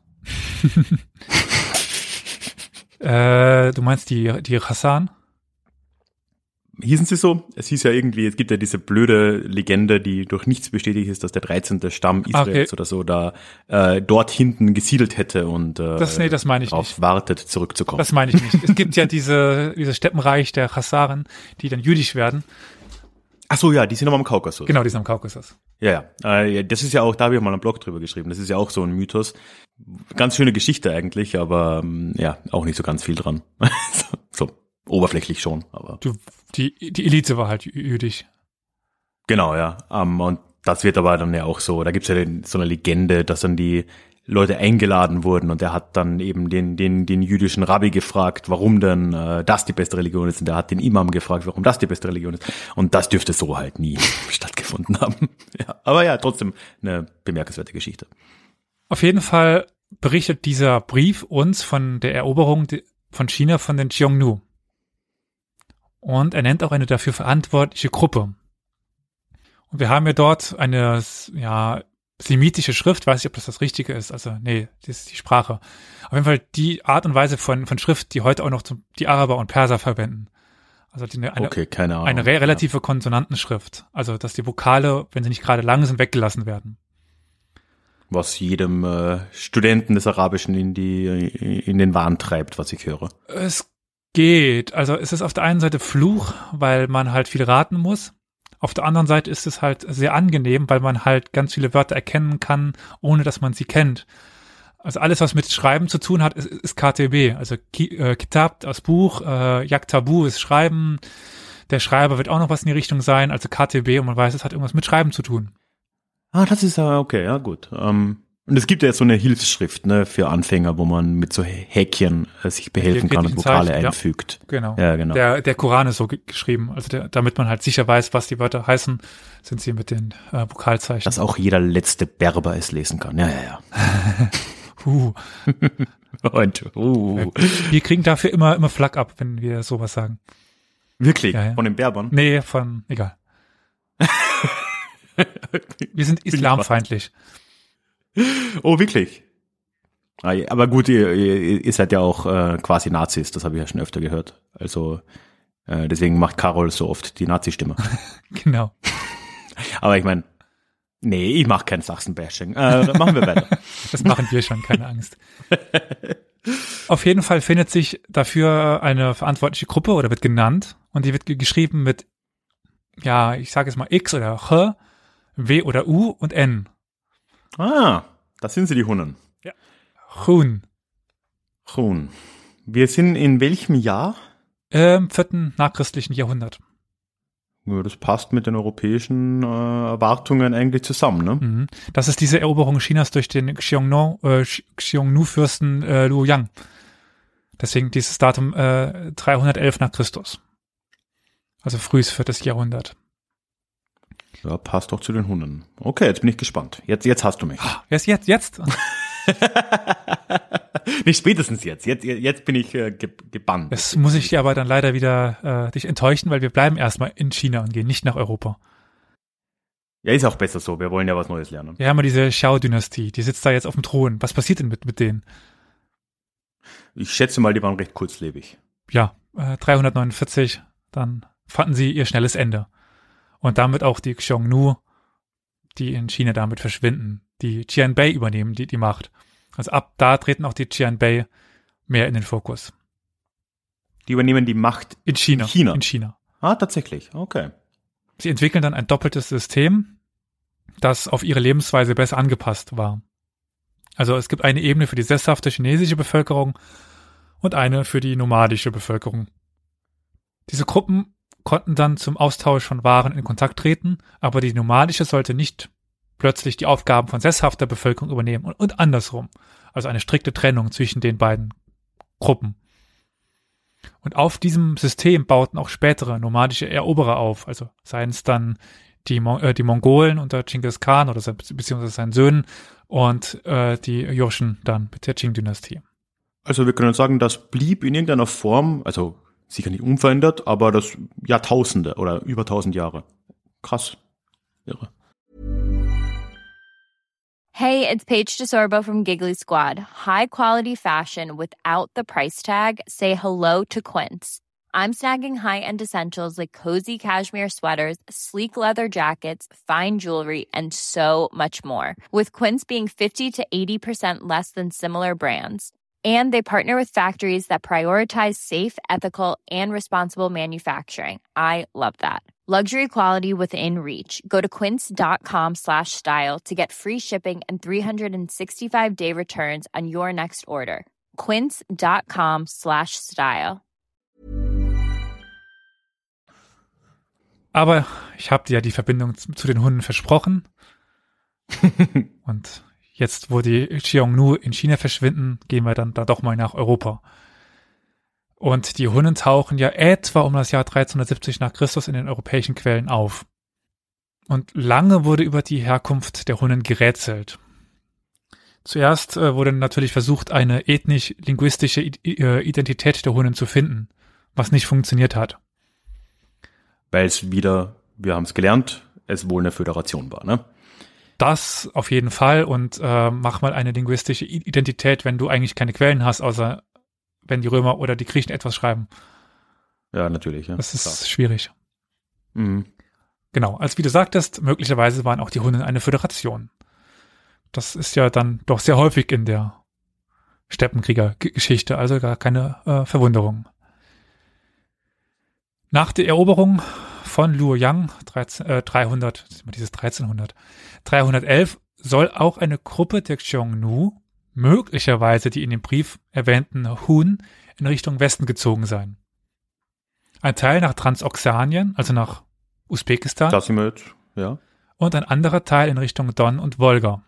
Du meinst die Hassan? Hießen sie so? Es hieß ja irgendwie, es gibt ja diese blöde Legende, die durch nichts bestätigt ist, dass der 13. Stamm Israels oder so da dort hinten gesiedelt hätte und das meine ich darauf nicht. Wartet, zurückzukommen. Das meine ich nicht. Es gibt ja dieses Steppenreich der Chassaren, die dann jüdisch werden. Ach so, ja, die sind aber am Kaukasus. Genau, die sind am Kaukasus. Ja. Das ist ja auch, da habe ich mal einen Blog drüber geschrieben, das ist ja auch so ein Mythos. Ganz schöne Geschichte eigentlich, aber ja, auch nicht so ganz viel dran. so oberflächlich schon, aber. Die Elite war halt jüdisch. Genau, ja. Und das wird aber dann ja auch so, da gibt's ja so eine Legende, dass dann die Leute eingeladen wurden und er hat dann eben den jüdischen Rabbi gefragt, warum denn das die beste Religion ist, und der hat den Imam gefragt, warum das die beste Religion ist, und das dürfte so halt nie stattgefunden haben. Ja, aber ja, trotzdem eine bemerkenswerte Geschichte. Auf jeden Fall berichtet dieser Brief uns von der Eroberung von China von den Xiongnu. Und er nennt auch eine dafür verantwortliche Gruppe. Und wir haben ja dort eine semitische Schrift, weiß ich, ob das Richtige ist, also nee, das ist die Sprache. Auf jeden Fall die Art und Weise von Schrift, die heute auch noch die Araber und Perser verwenden. Also keine Ahnung. Eine relative Konsonantenschrift, also dass die Vokale, wenn sie nicht gerade lang sind, weggelassen werden. Was jedem Studenten des Arabischen in den Wahn treibt, was ich höre. Es geht, also es ist auf der einen Seite Fluch, weil man halt viel raten muss. Auf der anderen Seite ist es halt sehr angenehm, weil man halt ganz viele Wörter erkennen kann, ohne dass man sie kennt. Also alles, was mit Schreiben zu tun hat, ist KTB. Also Kitab, das Buch, Yaktabu ist Schreiben. Der Schreiber wird auch noch was in die Richtung sein, also KTB, und man weiß, es hat irgendwas mit Schreiben zu tun. Ah, das ist okay, ja gut. Und es gibt ja jetzt so eine Hilfsschrift, ne, für Anfänger, wo man mit so Häkchen sich behelfen kann und Vokale einfügt. Ja, genau. Ja, genau. Der Koran ist so geschrieben, also damit man halt sicher weiß, was die Wörter heißen, sind sie mit den Vokalzeichen. Dass auch jeder letzte Berber es lesen kann. Ja. Und, Wir kriegen dafür immer Flak ab, wenn wir sowas sagen. Wirklich? Ja. Von den Berbern? Nee, egal. Wir sind islamfeindlich. Oh, wirklich? Aber gut, ihr seid ja auch quasi Nazis, das habe ich ja schon öfter gehört. Also deswegen macht Carol so oft die Nazi-Stimme. Genau. Aber ich meine, nee, ich mache kein Sachsen-Bashing. Machen wir weiter. Das machen wir schon, keine Angst. Auf jeden Fall findet sich dafür eine verantwortliche Gruppe oder wird genannt und die wird geschrieben mit, ja, ich sage jetzt mal X oder Ch, W oder U und N. Ah, das sind sie, die Hunnen. Ja. Chun. Wir sind in welchem Jahr? 4. nachchristlichen Jahrhundert. Ja, das passt mit den europäischen Erwartungen eigentlich zusammen, ne? Mhm. Das ist diese Eroberung Chinas durch den Xiongnu-Fürsten Luo Yang. Deswegen dieses Datum 311 nach Christus. Also frühes 4. Jahrhundert. Ja, passt doch zu den Hunnen. Okay, jetzt bin ich gespannt. Jetzt hast du mich. Jetzt? Nicht spätestens jetzt. Jetzt bin ich gebannt. Das muss ich dir aber dann leider wieder dich enttäuschen, weil wir bleiben erstmal in China und gehen nicht nach Europa. Ja, ist auch besser so. Wir wollen ja was Neues lernen. Wir haben ja diese Xiao-Dynastie, die sitzt da jetzt auf dem Thron. Was passiert denn mit denen? Ich schätze mal, die waren recht kurzlebig. Ja, 349, dann fanden sie ihr schnelles Ende. Und damit auch die Xiongnu, die in China damit verschwinden. Die Qianbei übernehmen die Macht. Also ab da treten auch die Qianbei mehr in den Fokus. Die übernehmen die Macht in China. In China. Ah, tatsächlich. Okay. Sie entwickeln dann ein doppeltes System, das auf ihre Lebensweise besser angepasst war. Also es gibt eine Ebene für die sesshafte chinesische Bevölkerung und eine für die nomadische Bevölkerung. Diese Gruppen konnten dann zum Austausch von Waren in Kontakt treten, aber die nomadische sollte nicht plötzlich die Aufgaben von sesshafter Bevölkerung übernehmen und andersrum. Also eine strikte Trennung zwischen den beiden Gruppen. Und auf diesem System bauten auch spätere nomadische Eroberer auf, also seien es dann die Mongolen unter Genghis Khan oder beziehungsweise seinen Söhnen und die Jochen dann mit der Qing-Dynastie. Also wir können sagen, das blieb in irgendeiner Form, also sicher nicht unverändert, aber das Jahrtausende oder über 1000 Jahre. Krass. Irre. Hey, it's Paige DeSorbo from Giggly Squad. High quality fashion without the price tag. Say hello to Quince. I'm snagging high-end essentials like cozy cashmere sweaters, sleek leather jackets, fine jewelry, and so much more. With Quince being 50 to 80% less than similar brands. And they partner with factories that prioritize safe, ethical, and responsible manufacturing. I love that. Luxury quality within reach. Go to quince.com/style to get free shipping and 365-day returns on your next order. Quince.com/style. Aber ich habe dir ja die Verbindung zu den Hunnen versprochen. Und jetzt, wo die Xiongnu in China verschwinden, gehen wir dann da doch mal nach Europa. Und die Hunnen tauchen ja etwa um das Jahr 1370 nach Christus in den europäischen Quellen auf. Und lange wurde über die Herkunft der Hunnen gerätselt. Zuerst wurde natürlich versucht, eine ethnisch-linguistische Identität der Hunnen zu finden, was nicht funktioniert hat. Weil es wieder, wir haben es gelernt, es wohl eine Föderation war, ne? Das auf jeden Fall und mach mal eine linguistische Identität, wenn du eigentlich keine Quellen hast, außer wenn die Römer oder die Griechen etwas schreiben. Ja, natürlich. Ja. Das ist schwierig. Mhm. Genau, als wie du sagtest, möglicherweise waren auch die Hunnen eine Föderation. Das ist ja dann doch sehr häufig in der Steppenkrieger-Geschichte, also gar keine Verwunderung. Nach der Eroberung von Luoyang 311 soll auch eine Gruppe der Xiongnu, möglicherweise die in dem Brief erwähnten Hun, in Richtung Westen gezogen sein. Ein Teil nach Transoxanien, also nach Usbekistan. Das sind wir jetzt, ja. Und ein anderer Teil in Richtung Don und Wolga.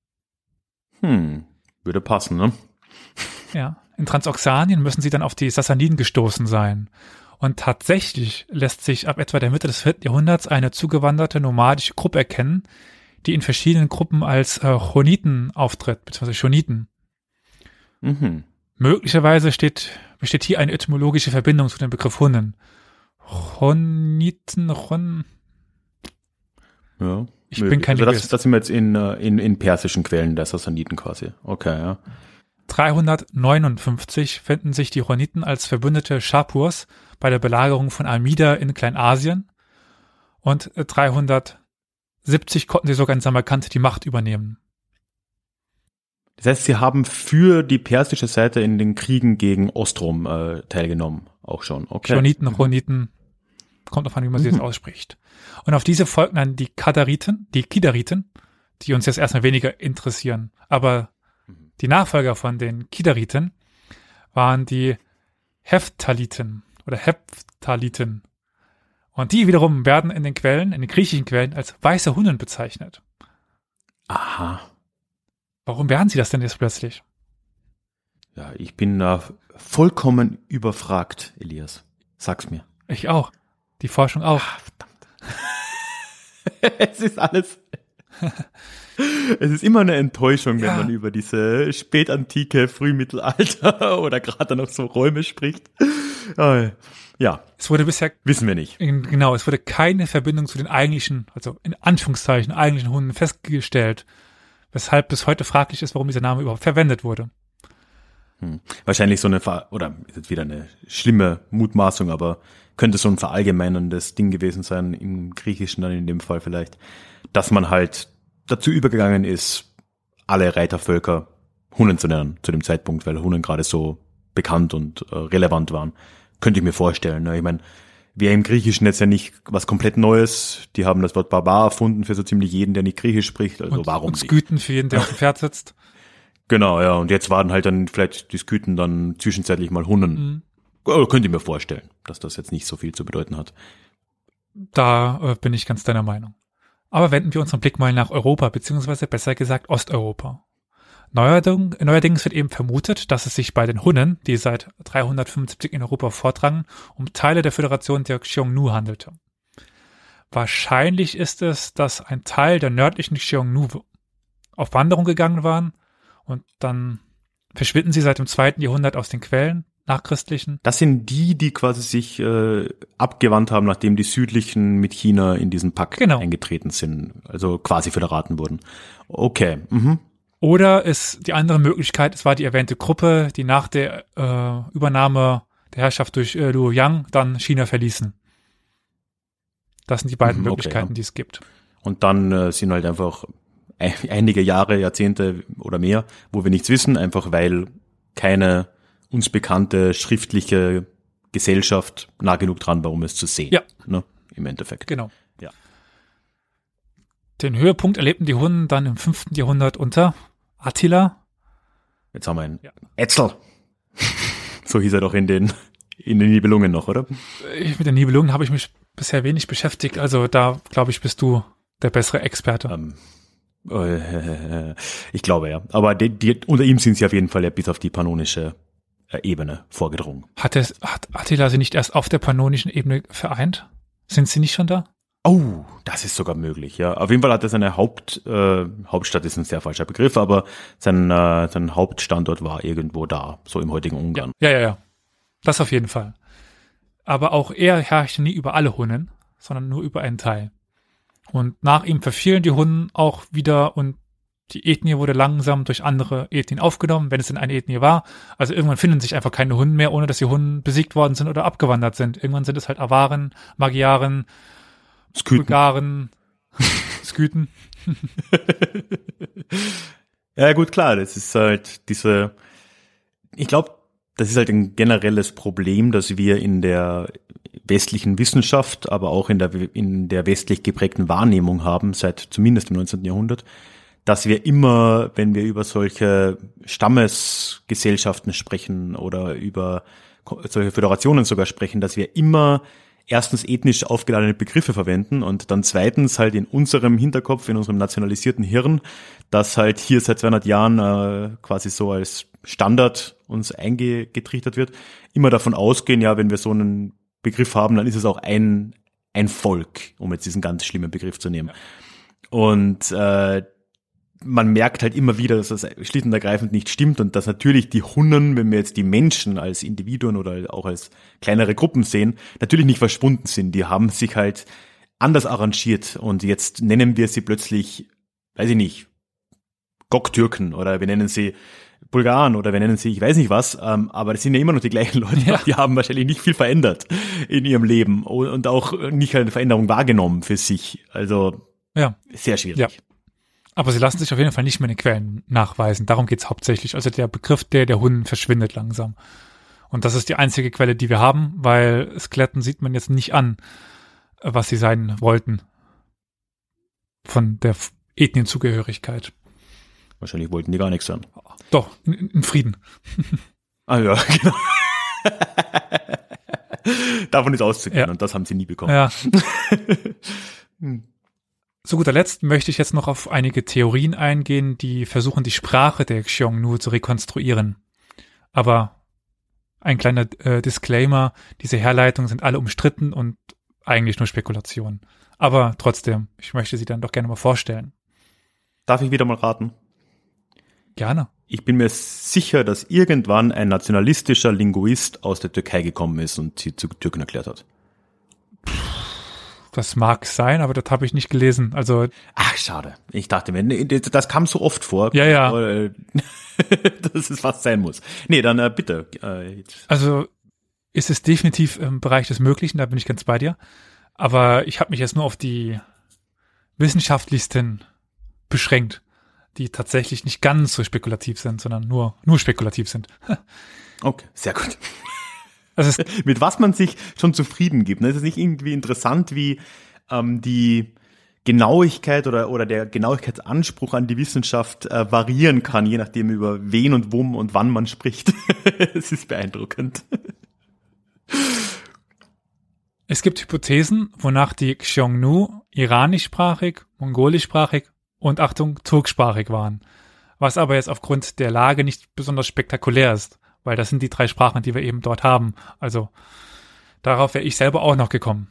Würde passen, ne? Ja, in Transoxanien müssen sie dann auf die Sassaniden gestoßen sein. Und tatsächlich lässt sich ab etwa der Mitte des 4. Jahrhunderts eine zugewanderte nomadische Gruppe erkennen, die in verschiedenen Gruppen als Choniten auftritt, beziehungsweise Choniten. Mhm. Möglicherweise besteht hier eine etymologische Verbindung zu dem Begriff Hunnen. Choniten, Ja. Ich bin kein also Linguist. das sind wir jetzt in persischen Quellen der Sassaniden quasi. Okay, ja. 359 finden sich die Choniten als verbündete Schapurs bei der Belagerung von Amida in Kleinasien und 370 konnten sie sogar in Samarkand die Macht übernehmen. Das heißt, sie haben für die persische Seite in den Kriegen gegen Ostrom teilgenommen, auch schon. Okay. Choniten, kommt auf an, wie man sie jetzt ausspricht. Und auf diese folgten dann die Kidariten, die uns jetzt erstmal weniger interessieren. Aber die Nachfolger von den Kidariten waren die Heptaliten. Und die wiederum werden in den griechischen Quellen als weiße Hunnen bezeichnet. Aha. Warum werden sie das denn jetzt plötzlich? Ja, ich bin da vollkommen überfragt, Elias. Sag's mir. Ich auch. Die Forschung auch. Verdammt. Es ist alles... Es ist immer eine Enttäuschung, wenn man über diese Spätantike, Frühmittelalter oder gerade noch so Räume spricht. Ja. Es wurde bisher... Wissen wir nicht. Genau, es wurde keine Verbindung zu den eigentlichen, also in Anführungszeichen, eigentlichen Hunden festgestellt, weshalb bis heute fraglich ist, warum dieser Name überhaupt verwendet wurde. Wahrscheinlich so ist jetzt wieder eine schlimme Mutmaßung, aber könnte so ein verallgemeinerndes Ding gewesen sein, im Griechischen dann in dem Fall vielleicht, dass man halt dazu übergegangen ist, alle Reitervölker Hunnen zu nennen zu dem Zeitpunkt, weil Hunnen gerade so bekannt und relevant waren. Könnte ich mir vorstellen. Ne? Ich meine, wäre im Griechischen jetzt ja nicht was komplett Neues. Die haben das Wort Barbar erfunden für so ziemlich jeden, der nicht Griechisch spricht. Also warum und nicht? Skythen für jeden, der auf dem Pferd sitzt. Genau, ja. Und jetzt waren halt dann vielleicht die Skythen dann zwischenzeitlich mal Hunnen. Könnte ich mir vorstellen, dass das jetzt nicht so viel zu bedeuten hat. Da bin ich ganz deiner Meinung. Aber wenden wir unseren Blick mal nach Europa, beziehungsweise besser gesagt Osteuropa. Neuerdings wird eben vermutet, dass es sich bei den Hunnen, die seit 375 in Europa vordrangen, um Teile der Föderation der Xiongnu handelte. Wahrscheinlich ist es, dass ein Teil der nördlichen Xiongnu auf Wanderung gegangen waren und dann verschwinden sie seit dem 2. Jahrhundert aus den Quellen, nachchristlichen. Das sind die quasi sich abgewandt haben, nachdem die südlichen mit China in diesen Pakt eingetreten sind, also quasi Föderaten wurden. Okay. Mhm. Oder ist die andere Möglichkeit, es war die erwähnte Gruppe, die nach der Übernahme der Herrschaft durch Luoyang dann China verließen. Das sind die beiden Möglichkeiten, die es gibt. Und dann sind halt einfach einige Jahre, Jahrzehnte oder mehr, wo wir nichts wissen, einfach weil keine uns bekannte schriftliche Gesellschaft nah genug dran war, um es zu sehen. Ja. Ne? Im Endeffekt. Genau. Ja. Den Höhepunkt erlebten die Hunnen dann im 5. Jahrhundert unter Attila. Jetzt haben wir einen Etzel. So hieß er doch in den Nibelungen noch, oder? Mit den Nibelungen habe ich mich bisher wenig beschäftigt. Also da, glaube ich, bist du der bessere Experte. Ich glaube, ja. Aber unter ihm sind sie auf jeden Fall ja bis auf die pannonische Ebene vorgedrungen. Hat Attila sie nicht erst auf der pannonischen Ebene vereint? Sind sie nicht schon da? Oh, das ist sogar möglich, ja. Auf jeden Fall hat er seine Hauptstadt ist ein sehr falscher Begriff, aber sein Hauptstandort war irgendwo da, so im heutigen Ungarn. Ja. Das auf jeden Fall. Aber auch er herrschte nie über alle Hunnen, sondern nur über einen Teil. Und nach ihm verfielen die Hunnen auch wieder und die Ethnie wurde langsam durch andere Ethnien aufgenommen, wenn es denn eine Ethnie war. Also irgendwann finden sich einfach keine Hunnen mehr, ohne dass die Hunnen besiegt worden sind oder abgewandert sind. Irgendwann sind es halt Awaren, Magyaren, Bulgaren, Skythen. Ja gut, klar, das ist halt ich glaube, das ist halt ein generelles Problem, dass wir in der westlichen Wissenschaft, aber auch in der westlich geprägten Wahrnehmung haben, seit zumindest im 19. Jahrhundert, dass wir immer, wenn wir über solche Stammesgesellschaften sprechen oder über solche Föderationen sogar sprechen, dass wir immer erstens ethnisch aufgeladene Begriffe verwenden und dann zweitens halt in unserem Hinterkopf, in unserem nationalisierten Hirn, das halt hier seit 200 Jahren quasi so als Standard uns eingetrichtert wird, immer davon ausgehen, ja, wenn wir so einen Begriff haben, dann ist es auch ein Volk, um jetzt diesen ganz schlimmen Begriff zu nehmen. Und man merkt halt immer wieder, dass das schlicht und ergreifend nicht stimmt und dass natürlich die Hunnen, wenn wir jetzt die Menschen als Individuen oder auch als kleinere Gruppen sehen, natürlich nicht verschwunden sind. Die haben sich halt anders arrangiert und jetzt nennen wir sie plötzlich, weiß ich nicht, Goktürken oder wir nennen sie Bulgaren oder wir nennen sie, ich weiß nicht was, aber das sind ja immer noch die gleichen Leute, ja. Die haben wahrscheinlich nicht viel verändert in ihrem Leben und auch nicht eine Veränderung wahrgenommen für sich. Also ja, sehr schwierig. Ja. Aber sie lassen sich auf jeden Fall nicht mehr in den Quellen nachweisen. Darum geht's hauptsächlich. Also der Begriff der Hunnen verschwindet langsam. Und das ist die einzige Quelle, die wir haben, weil Skeletten sieht man jetzt nicht an, was sie sein wollten. Von der Ethnienzugehörigkeit. Wahrscheinlich wollten die gar nichts sein. Doch, in Frieden. Ah ja, genau. Davon ist auszugehen und das haben sie nie bekommen. Ja. Zu guter Letzt möchte ich jetzt noch auf einige Theorien eingehen, die versuchen, die Sprache der Xiongnu zu rekonstruieren. Aber ein kleiner Disclaimer, diese Herleitungen sind alle umstritten und eigentlich nur Spekulationen. Aber trotzdem, ich möchte sie dann doch gerne mal vorstellen. Darf ich wieder mal raten? Gerne. Ich bin mir sicher, dass irgendwann ein nationalistischer Linguist aus der Türkei gekommen ist und sie zu Türken erklärt hat. Das mag sein, aber das habe ich nicht gelesen. Also ach, schade. Ich dachte mir, das kam so oft vor. Ja. Dass es fast sein muss. Nee, dann bitte. Also ist es definitiv im Bereich des Möglichen, da bin ich ganz bei dir. Aber ich habe mich jetzt nur auf die wissenschaftlichsten beschränkt, die tatsächlich nicht ganz so spekulativ sind, sondern nur spekulativ sind. Okay, sehr gut. Also mit was man sich schon zufrieden gibt. Es ist nicht irgendwie interessant, wie die Genauigkeit oder der Genauigkeitsanspruch an die Wissenschaft variieren kann, je nachdem über wen und wo und wann man spricht. Es ist beeindruckend. Es gibt Hypothesen, wonach die Xiongnu iranischsprachig, mongolischsprachig und Achtung, turksprachig waren. Was aber jetzt aufgrund der Lage nicht besonders spektakulär ist. Weil das sind die 3 Sprachen, die wir eben dort haben. Also darauf wäre ich selber auch noch gekommen.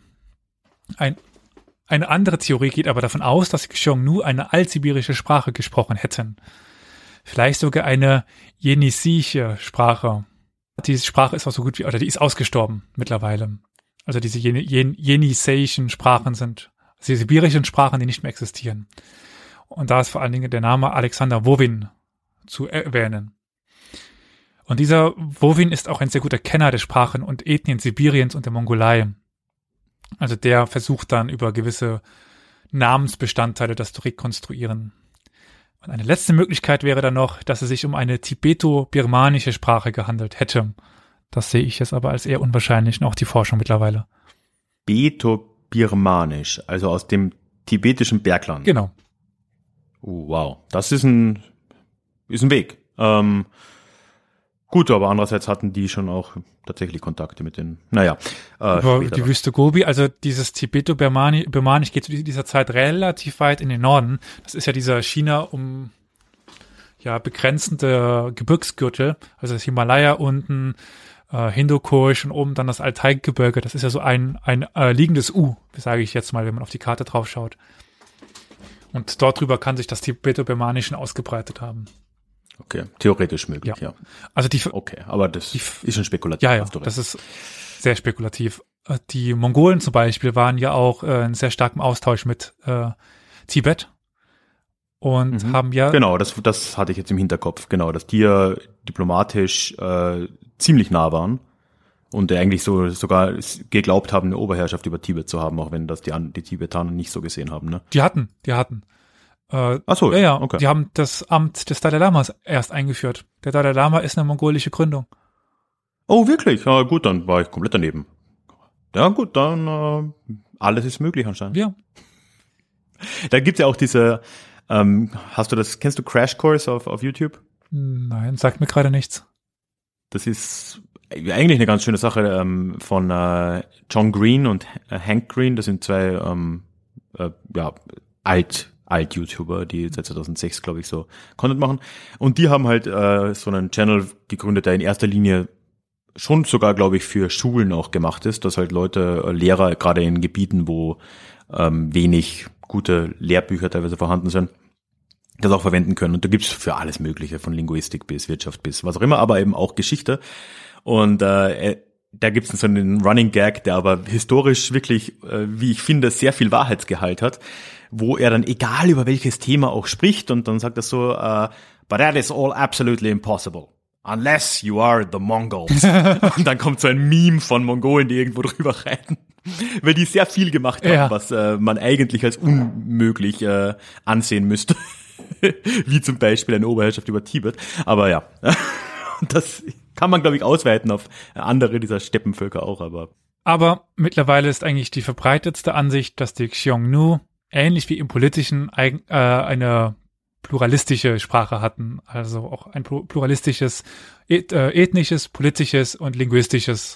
Eine andere Theorie geht aber davon aus, dass die Xiongnu eine altsibirische Sprache gesprochen hätten. Vielleicht sogar eine jenisische Sprache. Diese Sprache ist auch so gut wie, oder die ist ausgestorben mittlerweile. Also diese jeniseischen Sprachen sind die sibirischen Sprachen, die nicht mehr existieren. Und da ist vor allen Dingen der Name Alexander Wovin zu erwähnen. Und dieser Wovin ist auch ein sehr guter Kenner der Sprachen und Ethnien Sibiriens und der Mongolei. Also der versucht dann über gewisse Namensbestandteile das zu rekonstruieren. Und eine letzte Möglichkeit wäre dann noch, dass es sich um eine tibeto-birmanische Sprache gehandelt hätte. Das sehe ich jetzt aber als eher unwahrscheinlich und auch die Forschung mittlerweile. Tibeto-birmanisch, also aus dem tibetischen Bergland. Genau. Wow, das ist ein Weg. Gut, aber andererseits hatten die schon auch tatsächlich Kontakte mit den, über die Wüste Gobi, also dieses Tibeto-Birmanisch geht zu dieser Zeit relativ weit in den Norden. Das ist ja dieser China begrenzende Gebirgsgürtel, also das Himalaya unten, Hindukusch und oben dann das Altai-Gebirge. Das ist ja so ein liegendes U, sage ich jetzt mal, wenn man auf die Karte drauf schaut. Und dort drüber kann sich das Tibeto-Birmanischen ausgebreitet haben. Okay, theoretisch möglich, ja. Also okay, aber das ist schon spekulativ. Ja, das ist sehr spekulativ. Die Mongolen zum Beispiel waren ja auch in sehr starkem Austausch mit Tibet und haben ja... Genau, das hatte ich jetzt im Hinterkopf, genau, dass die ja diplomatisch ziemlich nah waren und eigentlich sogar geglaubt haben, eine Oberherrschaft über Tibet zu haben, auch wenn das die Tibetaner nicht so gesehen haben, ne? Die hatten. Ach so, ja, okay. Die haben das Amt des Dalai Lamas erst eingeführt. Der Dalai Lama ist eine mongolische Gründung. Oh, wirklich? Ja, gut, dann war ich komplett daneben. Ja, gut, dann alles ist möglich anscheinend. Ja. Da gibt's ja auch diese, kennst du Crash Course auf YouTube? Nein, sagt mir gerade nichts. Das ist eigentlich eine ganz schöne Sache von John Green und Hank Green. Das sind zwei Alt-YouTuber, die seit 2006, glaube ich, so Content machen. Und die haben halt so einen Channel gegründet, der in erster Linie schon sogar, glaube ich, für Schulen auch gemacht ist, dass halt Lehrer, gerade in Gebieten, wo wenig gute Lehrbücher teilweise vorhanden sind, das auch verwenden können. Und da gibt's für alles Mögliche, von Linguistik bis Wirtschaft bis was auch immer, aber eben auch Geschichte. Und da gibt's so einen Running Gag, der aber historisch wirklich, wie ich finde, sehr viel Wahrheitsgehalt hat, wo er dann, egal über welches Thema auch spricht, und dann sagt er so, but that is all absolutely impossible. Unless you are the Mongols. Und dann kommt so ein Meme von Mongolen, die irgendwo drüber reiten. Weil die sehr viel gemacht haben, was man eigentlich als unmöglich ansehen müsste. Wie zum Beispiel eine Oberherrschaft über Tibet. Aber ja, das kann man, glaube ich, ausweiten auf andere dieser Steppenvölker auch. Aber mittlerweile ist eigentlich die verbreitetste Ansicht, dass die Xiongnu ähnlich wie im Politischen eine pluralistische Sprache hatten. Also auch ein pluralistisches, ethnisches, politisches und linguistisches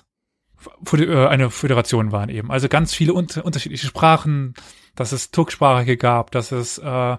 eine Föderation waren eben. Also ganz viele unterschiedliche Sprachen, dass es Turksprachige gab, dass es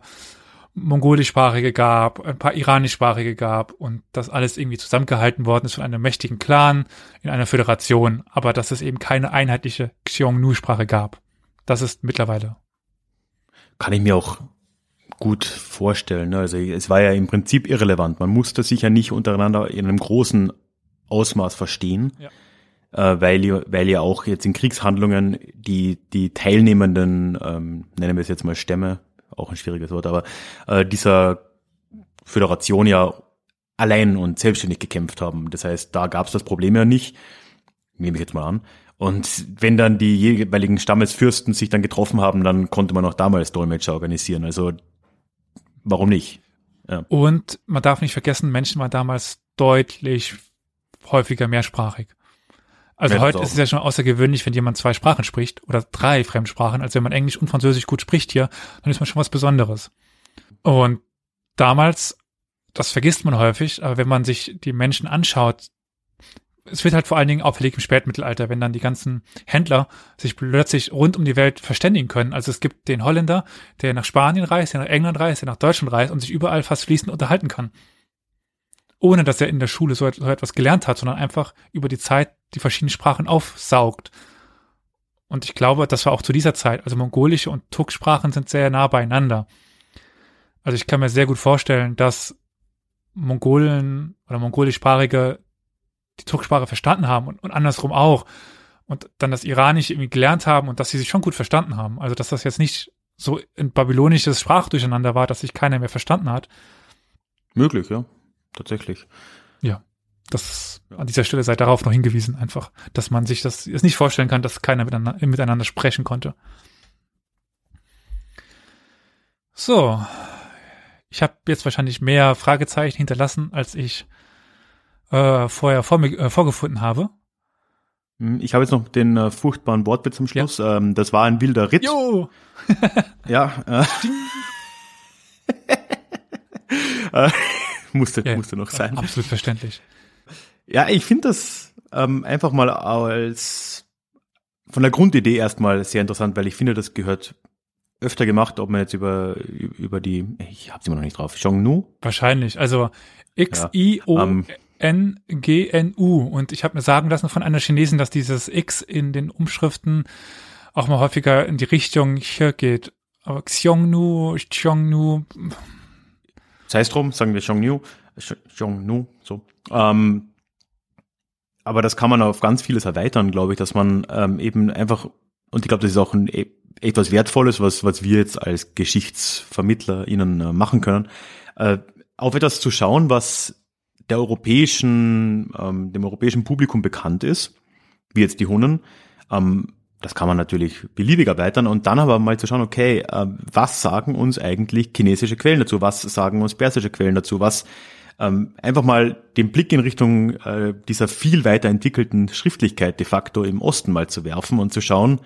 Mongolischsprachige gab, ein paar Iranischsprachige gab und das alles irgendwie zusammengehalten worden ist von einem mächtigen Clan in einer Föderation, aber dass es eben keine einheitliche Xiongnu-Sprache gab. Das ist mittlerweile. Kann ich mir auch gut vorstellen. Also es war ja im Prinzip irrelevant. Man musste sich ja nicht untereinander in einem großen Ausmaß verstehen, weil ja auch jetzt in Kriegshandlungen die Teilnehmenden, nennen wir es jetzt mal Stämme, auch ein schwieriges Wort, aber dieser Föderation ja allein und selbstständig gekämpft haben. Das heißt, da gab es das Problem ja nicht, nehme ich jetzt mal an. Und wenn dann die jeweiligen Stammesfürsten sich dann getroffen haben, dann konnte man auch damals Dolmetscher organisieren. Also warum nicht? Ja. Und man darf nicht vergessen, Menschen waren damals deutlich häufiger mehrsprachig. Also heute ist es ja schon außergewöhnlich, wenn jemand 2 Sprachen spricht oder 3 Fremdsprachen. Also wenn man Englisch und Französisch gut spricht hier, dann ist man schon was Besonderes. Und damals, das vergisst man häufig, aber wenn man sich die Menschen anschaut, es wird halt vor allen Dingen auffällig im Spätmittelalter, wenn dann die ganzen Händler sich plötzlich rund um die Welt verständigen können. Also es gibt den Holländer, der nach Spanien reist, der nach England reist, der nach Deutschland reist und sich überall fast fließend unterhalten kann. Ohne dass er in der Schule so etwas gelernt hat, sondern einfach über die Zeit die verschiedenen Sprachen aufsaugt. Und ich glaube, das war auch zu dieser Zeit. Also mongolische und Turksprachen sind sehr nah beieinander. Also ich kann mir sehr gut vorstellen, dass Mongolen oder mongolischsprachige die Turksprache verstanden haben und andersrum auch. Und dann das Iranische irgendwie gelernt haben und dass sie sich schon gut verstanden haben. Also dass das jetzt nicht so ein babylonisches Sprachdurcheinander war, dass sich keiner mehr verstanden hat. Möglich, ja. Tatsächlich. Ja, das an dieser Stelle sei darauf noch hingewiesen einfach, dass man sich das jetzt nicht vorstellen kann, dass keiner miteinander sprechen konnte. So, ich habe jetzt wahrscheinlich mehr Fragezeichen hinterlassen, als ich vorher vorgefunden habe. Ich habe jetzt noch den furchtbaren Wortwitz zum Schluss. Ja. Das war ein wilder Ritt. Jo! Ja. Musste noch sein. Absolut verständlich. Ja, ich finde das einfach mal als von der Grundidee erstmal sehr interessant, weil ich finde, das gehört öfter gemacht, ob man jetzt über die, ich hab's immer noch nicht drauf, Xiongnu? Wahrscheinlich, also X-I-O-N-G-N-U und ich habe mir sagen lassen von einer Chinesin, dass dieses X in den Umschriften auch mal häufiger in die Richtung hier geht. Aber Xiongnu, sei es drum, sagen wir Xiongnu, so. aber das kann man auf ganz vieles erweitern, glaube ich, dass man eben einfach, und ich glaube, das ist auch etwas Wertvolles, was wir jetzt als GeschichtsvermittlerInnen machen können, auf etwas zu schauen, was dem europäischen Publikum bekannt ist, wie jetzt die Hunnen. Das kann man natürlich beliebig erweitern und dann aber mal zu schauen, okay, was sagen uns eigentlich chinesische Quellen dazu? Was sagen uns persische Quellen dazu? Was einfach mal den Blick in Richtung dieser viel weiterentwickelten Schriftlichkeit de facto im Osten mal zu werfen und zu schauen,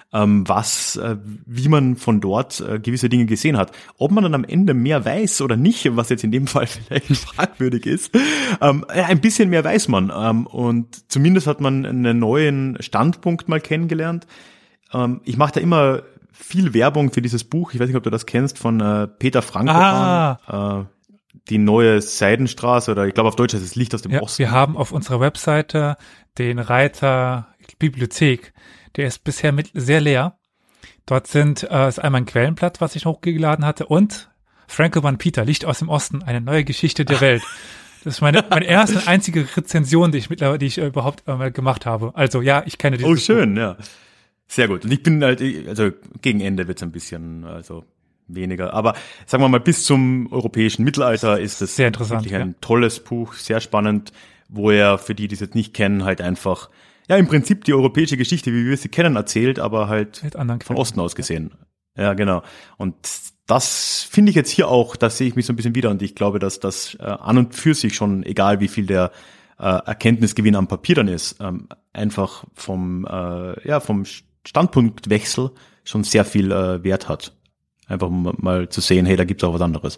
wie man von dort gewisse Dinge gesehen hat. Ob man dann am Ende mehr weiß oder nicht, was jetzt in dem Fall vielleicht fragwürdig ist, ein bisschen mehr weiß man. Und zumindest hat man einen neuen Standpunkt mal kennengelernt. Ich mache da immer viel Werbung für dieses Buch. Ich weiß nicht, ob du das kennst, von Peter Frankopan. Die neue Seidenstraße, oder ich glaube auf Deutsch heißt es Licht aus dem Osten. Wir haben auf unserer Webseite den Reiter Bibliothek. Der ist bisher sehr leer. Dort ist einmal ein Quellenblatt, was ich hochgeladen hatte, und Frankopan Peter, Licht aus dem Osten, eine neue Geschichte der Welt. Das ist meine erste und einzige Rezension, die ich überhaupt gemacht habe. Also ja, ich kenne dieses Buch. Schön, ja. Sehr gut. Und ich bin halt, also gegen Ende wird's ein bisschen, weniger. Aber sagen wir mal, bis zum europäischen Mittelalter ist es sehr interessant, wirklich ein tolles Buch, sehr spannend, wo er, für die es jetzt nicht kennen, halt einfach im Prinzip die europäische Geschichte, wie wir sie kennen, erzählt, aber halt von Osten aus gesehen. Ja, genau. Und das finde ich jetzt hier auch, da sehe ich mich so ein bisschen wieder, und ich glaube, dass das an und für sich schon, egal wie viel der Erkenntnisgewinn am Papier dann ist, einfach vom Standpunktwechsel schon sehr viel Wert hat. Einfach mal zu sehen, hey, da gibt's auch was anderes.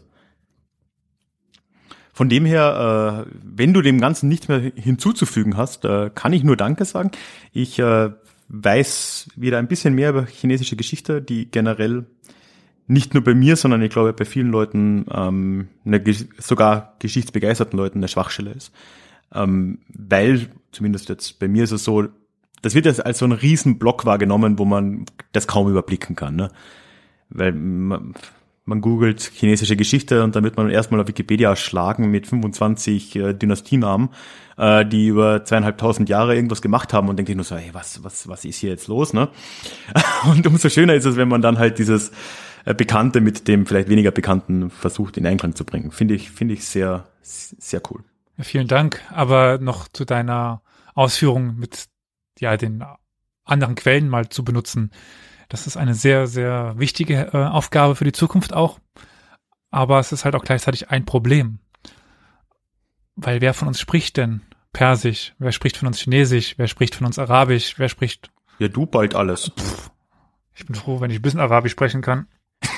Von dem her, wenn du dem Ganzen nichts mehr hinzuzufügen hast, kann ich nur Danke sagen. Ich weiß wieder ein bisschen mehr über chinesische Geschichte, die generell nicht nur bei mir, sondern ich glaube bei vielen Leuten, sogar geschichtsbegeisterten Leuten, eine Schwachstelle ist. Weil, zumindest jetzt bei mir ist es so, das wird jetzt als so ein Riesenblock wahrgenommen, wo man das kaum überblicken kann, ne? Weil man googelt chinesische Geschichte und dann wird man erstmal auf Wikipedia erschlagen mit 25 Dynastienamen, die über 2500 Jahre irgendwas gemacht haben, und denkt sich nur so, hey, was ist hier jetzt los, ne? Und umso schöner ist es, wenn man dann halt dieses Bekannte mit dem vielleicht weniger Bekannten versucht in Einklang zu bringen. Finde ich sehr, sehr cool. Ja, vielen Dank. Aber noch zu deiner Ausführung mit den anderen Quellen mal zu benutzen. Das ist eine sehr, sehr wichtige Aufgabe für die Zukunft auch. Aber es ist halt auch gleichzeitig ein Problem. Weil wer von uns spricht denn Persisch? Wer spricht von uns Chinesisch? Wer spricht von uns Arabisch? Wer spricht... Ja, du bald alles. Ich bin froh, wenn ich ein bisschen Arabisch sprechen kann.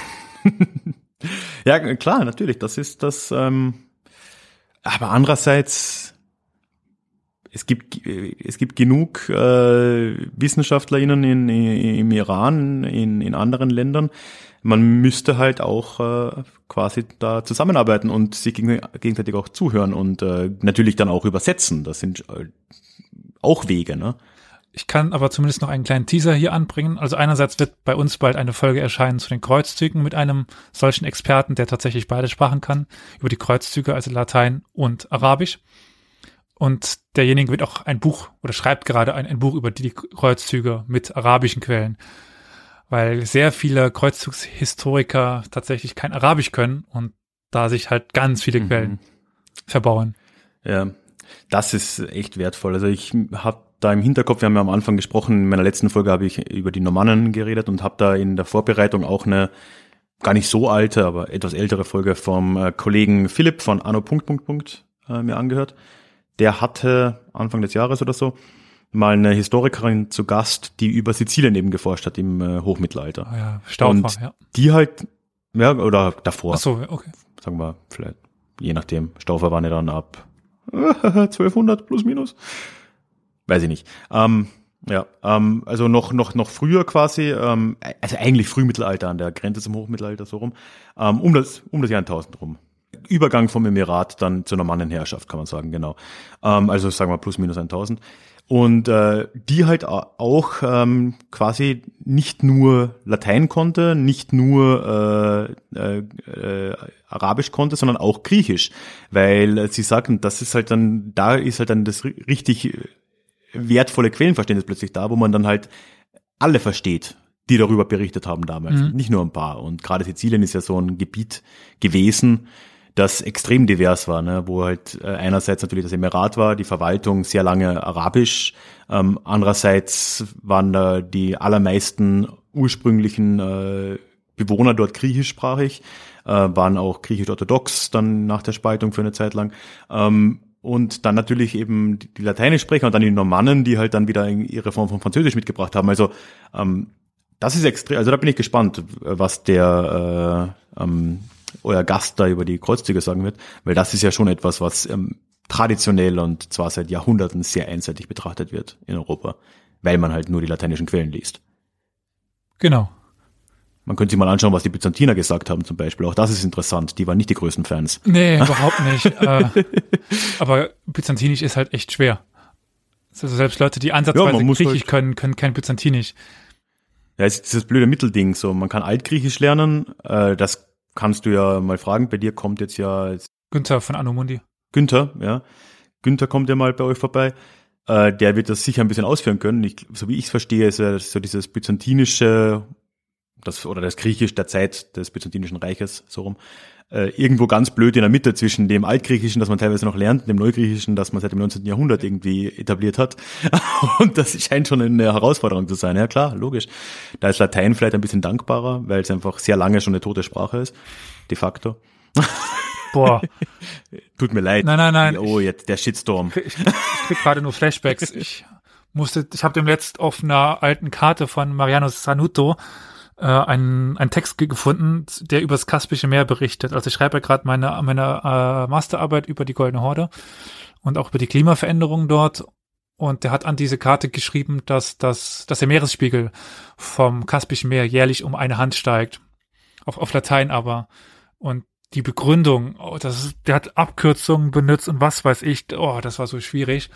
Ja, klar, natürlich. Das ist das... aber andererseits... Es gibt genug WissenschaftlerInnen im Iran, in anderen Ländern. Man müsste halt auch quasi da zusammenarbeiten und sich gegenseitig auch zuhören und natürlich dann auch übersetzen. Das sind auch Wege, ne? Ich kann aber zumindest noch einen kleinen Teaser hier anbringen. Also einerseits wird bei uns bald eine Folge erscheinen zu den Kreuzzügen mit einem solchen Experten, der tatsächlich beide Sprachen kann, über die Kreuzzüge, also Latein und Arabisch. Und derjenige wird auch ein Buch oder schreibt gerade ein Buch über die Kreuzzüge mit arabischen Quellen, weil sehr viele Kreuzzugshistoriker tatsächlich kein Arabisch können und da sich halt ganz viele Quellen verbauen. Ja, das ist echt wertvoll. Also ich habe da im Hinterkopf, wir haben ja am Anfang gesprochen, in meiner letzten Folge habe ich über die Normannen geredet und habe da in der Vorbereitung auch eine gar nicht so alte, aber etwas ältere Folge vom Kollegen Philipp von Anno ... mir angehört. Der hatte Anfang des Jahres oder so mal eine Historikerin zu Gast, die über Sizilien eben geforscht hat im Hochmittelalter. Ah ja, Staufer, und die halt, oder davor. Ach so, okay. Sagen wir vielleicht, je nachdem. Staufer waren ja dann ab 1200 plus minus. Weiß ich nicht. Also noch früher quasi, also eigentlich Frühmittelalter an der Grenze zum Hochmittelalter so rum, um das Jahr 1000 rum. Übergang vom Emirat dann zur Normannenherrschaft, kann man sagen, genau. Also sagen wir plus minus 1000. Und die halt auch quasi nicht nur Latein konnte, nicht nur Arabisch konnte, sondern auch Griechisch. Weil sie sagten, das ist halt dann, da ist halt dann das richtig wertvolle Quellenverständnis plötzlich da, wo man dann halt alle versteht, die darüber berichtet haben damals, nicht nur ein paar. Und gerade Sizilien ist ja so ein Gebiet gewesen, das extrem divers war, ne? Wo halt einerseits natürlich das Emirat war, die Verwaltung sehr lange arabisch, andererseits waren da die allermeisten ursprünglichen Bewohner dort griechischsprachig, waren auch griechisch-orthodox dann nach der Spaltung für eine Zeit lang. Und dann natürlich eben die Lateinischsprecher und dann die Normannen, die halt dann wieder ihre Form von Französisch mitgebracht haben. Also das ist extrem, also da bin ich gespannt, was der euer Gast da über die Kreuzzüge sagen wird, weil das ist ja schon etwas, was traditionell und zwar seit Jahrhunderten sehr einseitig betrachtet wird in Europa, weil man halt nur die lateinischen Quellen liest. Genau. Man könnte sich mal anschauen, was die Byzantiner gesagt haben zum Beispiel. Auch das ist interessant. Die waren nicht die größten Fans. Nee, überhaupt nicht. Aber Byzantinisch ist halt echt schwer. Also selbst Leute, die ansatzweise Griechisch können kein Byzantinisch. Ja, es ist dieses blöde Mittelding. So, man kann Altgriechisch lernen. Das kannst du ja mal fragen. Bei dir kommt jetzt ja Günther von Anno Mundi. Günther, ja. Günther kommt ja mal bei euch vorbei. Der wird das sicher ein bisschen ausführen können. So wie ich es verstehe, ist ja so dieses byzantinische das Griechisch der Zeit des Byzantinischen Reiches, so rum, irgendwo ganz blöd in der Mitte zwischen dem Altgriechischen, das man teilweise noch lernt, und dem Neugriechischen, das man seit dem 19. Jahrhundert irgendwie etabliert hat. Und das scheint schon eine Herausforderung zu sein. Ja klar, logisch. Da ist Latein vielleicht ein bisschen dankbarer, weil es einfach sehr lange schon eine tote Sprache ist, de facto. Boah. Tut mir leid. Nein. Oh, jetzt der Shitstorm. Ich krieg gerade nur Flashbacks. Ich habe dem letzt auf einer alten Karte von Mariano Sanuto einen Text gefunden, der über das Kaspische Meer berichtet. Also ich schreibe ja gerade meine Masterarbeit über die Goldene Horde und auch über die Klimaveränderungen dort. Und der hat an diese Karte geschrieben, dass der Meeresspiegel vom Kaspischen Meer jährlich um eine Hand steigt. Auf Latein aber. Und die Begründung, der hat Abkürzungen benutzt und was weiß ich. Oh, das war so schwierig.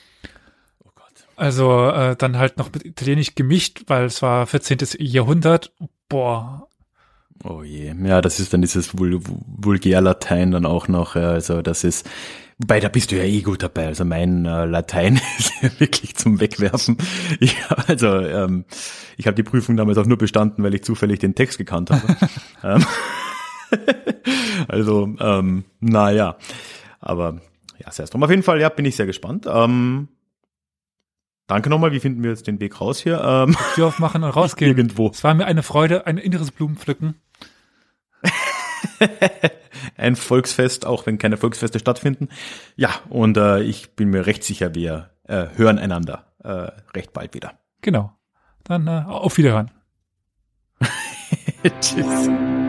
Also dann halt noch mit Italienisch gemischt, weil es war 14. Jahrhundert. Boah. Oh je. Ja, das ist dann dieses Vulgärlatein dann auch noch. Ja, also das ist, wobei da bist du ja eh gut dabei. Also mein Latein ist ja wirklich zum Wegwerfen. Ich habe die Prüfung damals auch nur bestanden, weil ich zufällig den Text gekannt habe. Naja. Aber ja, sei es drum. Auf jeden Fall, ja, bin ich sehr gespannt. Danke nochmal, wie finden wir jetzt den Weg raus hier? Tür aufmachen und rausgehen. Irgendwo. Es war mir eine Freude, ein inneres Blumenpflücken. Ein Volksfest, auch wenn keine Volksfeste stattfinden. Ja, und ich bin mir recht sicher, wir hören einander recht bald wieder. Genau. Dann auf Wiederhören. Tschüss.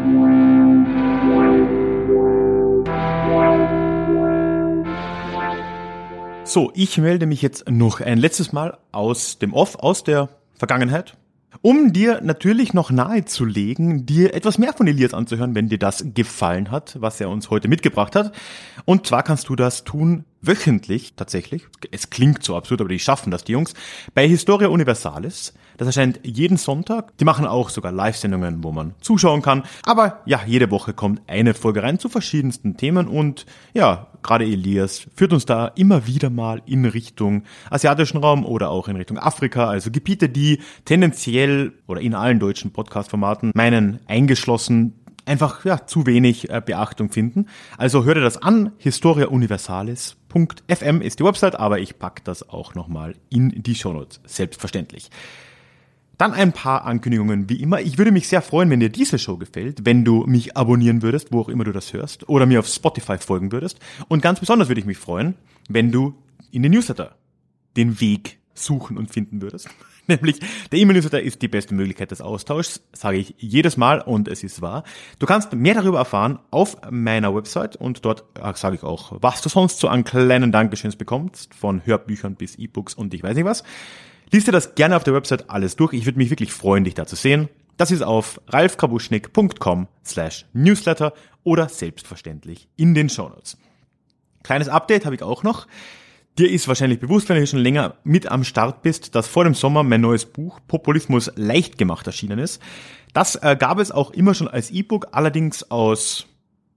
So, ich melde mich jetzt noch ein letztes Mal aus dem Off, aus der Vergangenheit, um dir natürlich noch nahezulegen, dir etwas mehr von Elias anzuhören, wenn dir das gefallen hat, was er uns heute mitgebracht hat. Und zwar kannst du das tun wöchentlich, tatsächlich. Es klingt so absurd, aber die schaffen das, die Jungs. Bei Historia Universalis. Das erscheint jeden Sonntag. Die machen auch sogar Live-Sendungen, wo man zuschauen kann. Aber ja, jede Woche kommt eine Folge rein zu verschiedensten Themen. Und ja, gerade Elias führt uns da immer wieder mal in Richtung asiatischen Raum oder auch in Richtung Afrika. Also Gebiete, die tendenziell oder in allen deutschen Podcast-Formaten meinen eingeschlossen einfach zu wenig Beachtung finden. Also hör dir das an. historiauniversalis.fm ist die Website, aber ich pack das auch nochmal in die Shownotes, selbstverständlich. Dann ein paar Ankündigungen wie immer. Ich würde mich sehr freuen, wenn dir diese Show gefällt, wenn du mich abonnieren würdest, wo auch immer du das hörst, oder mir auf Spotify folgen würdest. Und ganz besonders würde ich mich freuen, wenn du in den Newsletter den Weg suchen und finden würdest. Nämlich, der E-Mail-Newsletter ist die beste Möglichkeit des Austauschs, sage ich jedes Mal und es ist wahr. Du kannst mehr darüber erfahren auf meiner Website und dort sage ich auch, was du sonst so an kleinen Dankeschöns bekommst, von Hörbüchern bis E-Books und ich weiß nicht was. Lies dir das gerne auf der Website alles durch. Ich würde mich wirklich freuen, dich da zu sehen. Das ist auf ralfkrabuschnick.com/newsletter oder selbstverständlich in den Shownotes. Kleines Update habe ich auch noch. Dir ist wahrscheinlich bewusst, wenn du hier schon länger mit am Start bist, dass vor dem Sommer mein neues Buch Populismus leicht gemacht erschienen ist. Das gab es auch immer schon als E-Book, allerdings aus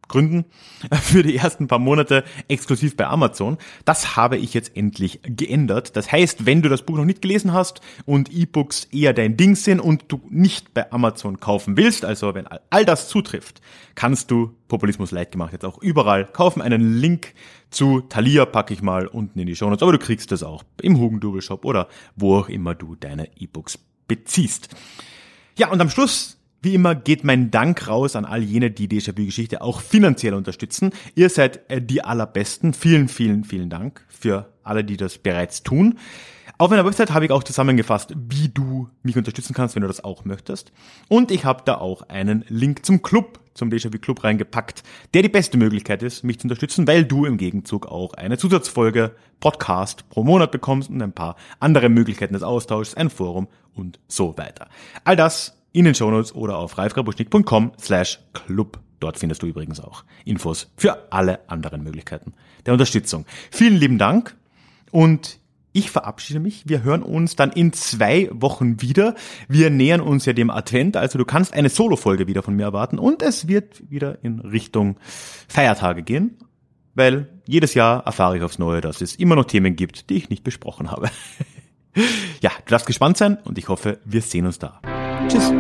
Gründen für die ersten paar Monate exklusiv bei Amazon. Das habe ich jetzt endlich geändert. Das heißt, wenn du das Buch noch nicht gelesen hast und E-Books eher dein Ding sind und du nicht bei Amazon kaufen willst, also wenn all das zutrifft, kannst du Populismus leicht gemacht jetzt auch überall kaufen. Einen Link zu Thalia packe ich mal unten in die Shownotes, aber du kriegst das auch im Hugendubel Shop oder wo auch immer du deine E-Books beziehst. Ja, und am Schluss wie immer geht mein Dank raus an all jene, die Déjà-vu-Geschichte auch finanziell unterstützen. Ihr seid die Allerbesten. Vielen, vielen, vielen Dank für alle, die das bereits tun. Auf meiner Website habe ich auch zusammengefasst, wie du mich unterstützen kannst, wenn du das auch möchtest. Und ich habe da auch einen Link zum Club, zum Déjà-vu-Club reingepackt, der die beste Möglichkeit ist, mich zu unterstützen, weil du im Gegenzug auch eine Zusatzfolge Podcast pro Monat bekommst und ein paar andere Möglichkeiten des Austauschs, ein Forum und so weiter. All das in den Shownotes oder auf ralfgrabuschnick.com/club. Dort findest du übrigens auch Infos für alle anderen Möglichkeiten der Unterstützung. Vielen lieben Dank und ich verabschiede mich. Wir hören uns dann in 2 Wochen wieder. Wir nähern uns ja dem Advent, also du kannst eine Solo-Folge wieder von mir erwarten und es wird wieder in Richtung Feiertage gehen, weil jedes Jahr erfahre ich aufs Neue, dass es immer noch Themen gibt, die ich nicht besprochen habe. Ja, du darfst gespannt sein und ich hoffe, wir sehen uns da. Tschüss.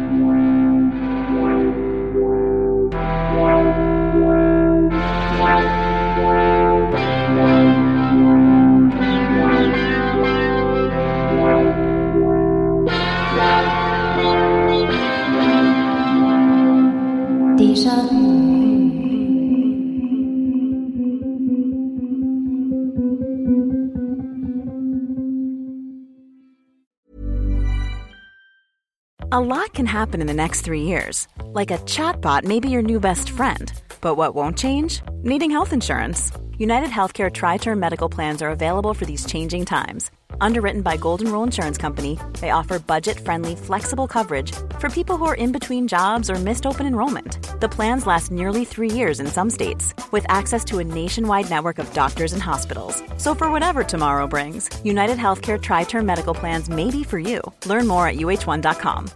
Déjà-vu. A lot can happen in the next 3 years. Like a chatbot may be your new best friend. But what won't change? Needing health insurance. United Healthcare Tri-Term Medical Plans are available for these changing times. Underwritten by Golden Rule Insurance Company, they offer budget-friendly, flexible coverage for people who are in between jobs or missed open enrollment. The plans last nearly 3 years in some states, with access to a nationwide network of doctors and hospitals. So for whatever tomorrow brings, United Healthcare Tri-Term Medical Plans may be for you. Learn more at uh1.com.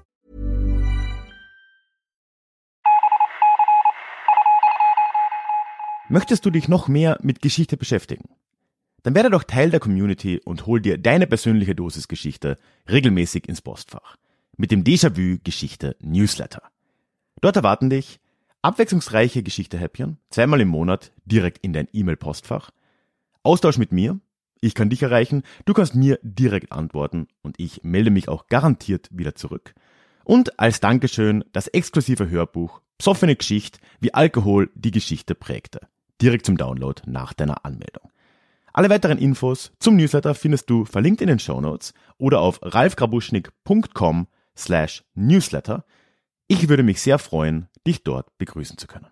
Möchtest du dich noch mehr mit Geschichte beschäftigen? Dann werde doch Teil der Community und hol dir deine persönliche Dosis Geschichte regelmäßig ins Postfach. Mit dem Déjà-vu Geschichte Newsletter. Dort erwarten dich abwechslungsreiche Geschichte-Häppchen, 2-mal im Monat direkt in dein E-Mail-Postfach. Austausch mit mir, ich kann dich erreichen, du kannst mir direkt antworten und ich melde mich auch garantiert wieder zurück. Und als Dankeschön das exklusive Hörbuch Psoffene Geschichte, wie Alkohol die Geschichte prägte. Direkt zum Download nach deiner Anmeldung. Alle weiteren Infos zum Newsletter findest du verlinkt in den Shownotes oder auf ralfgrabuschnick.com/newsletter. Ich würde mich sehr freuen, dich dort begrüßen zu können.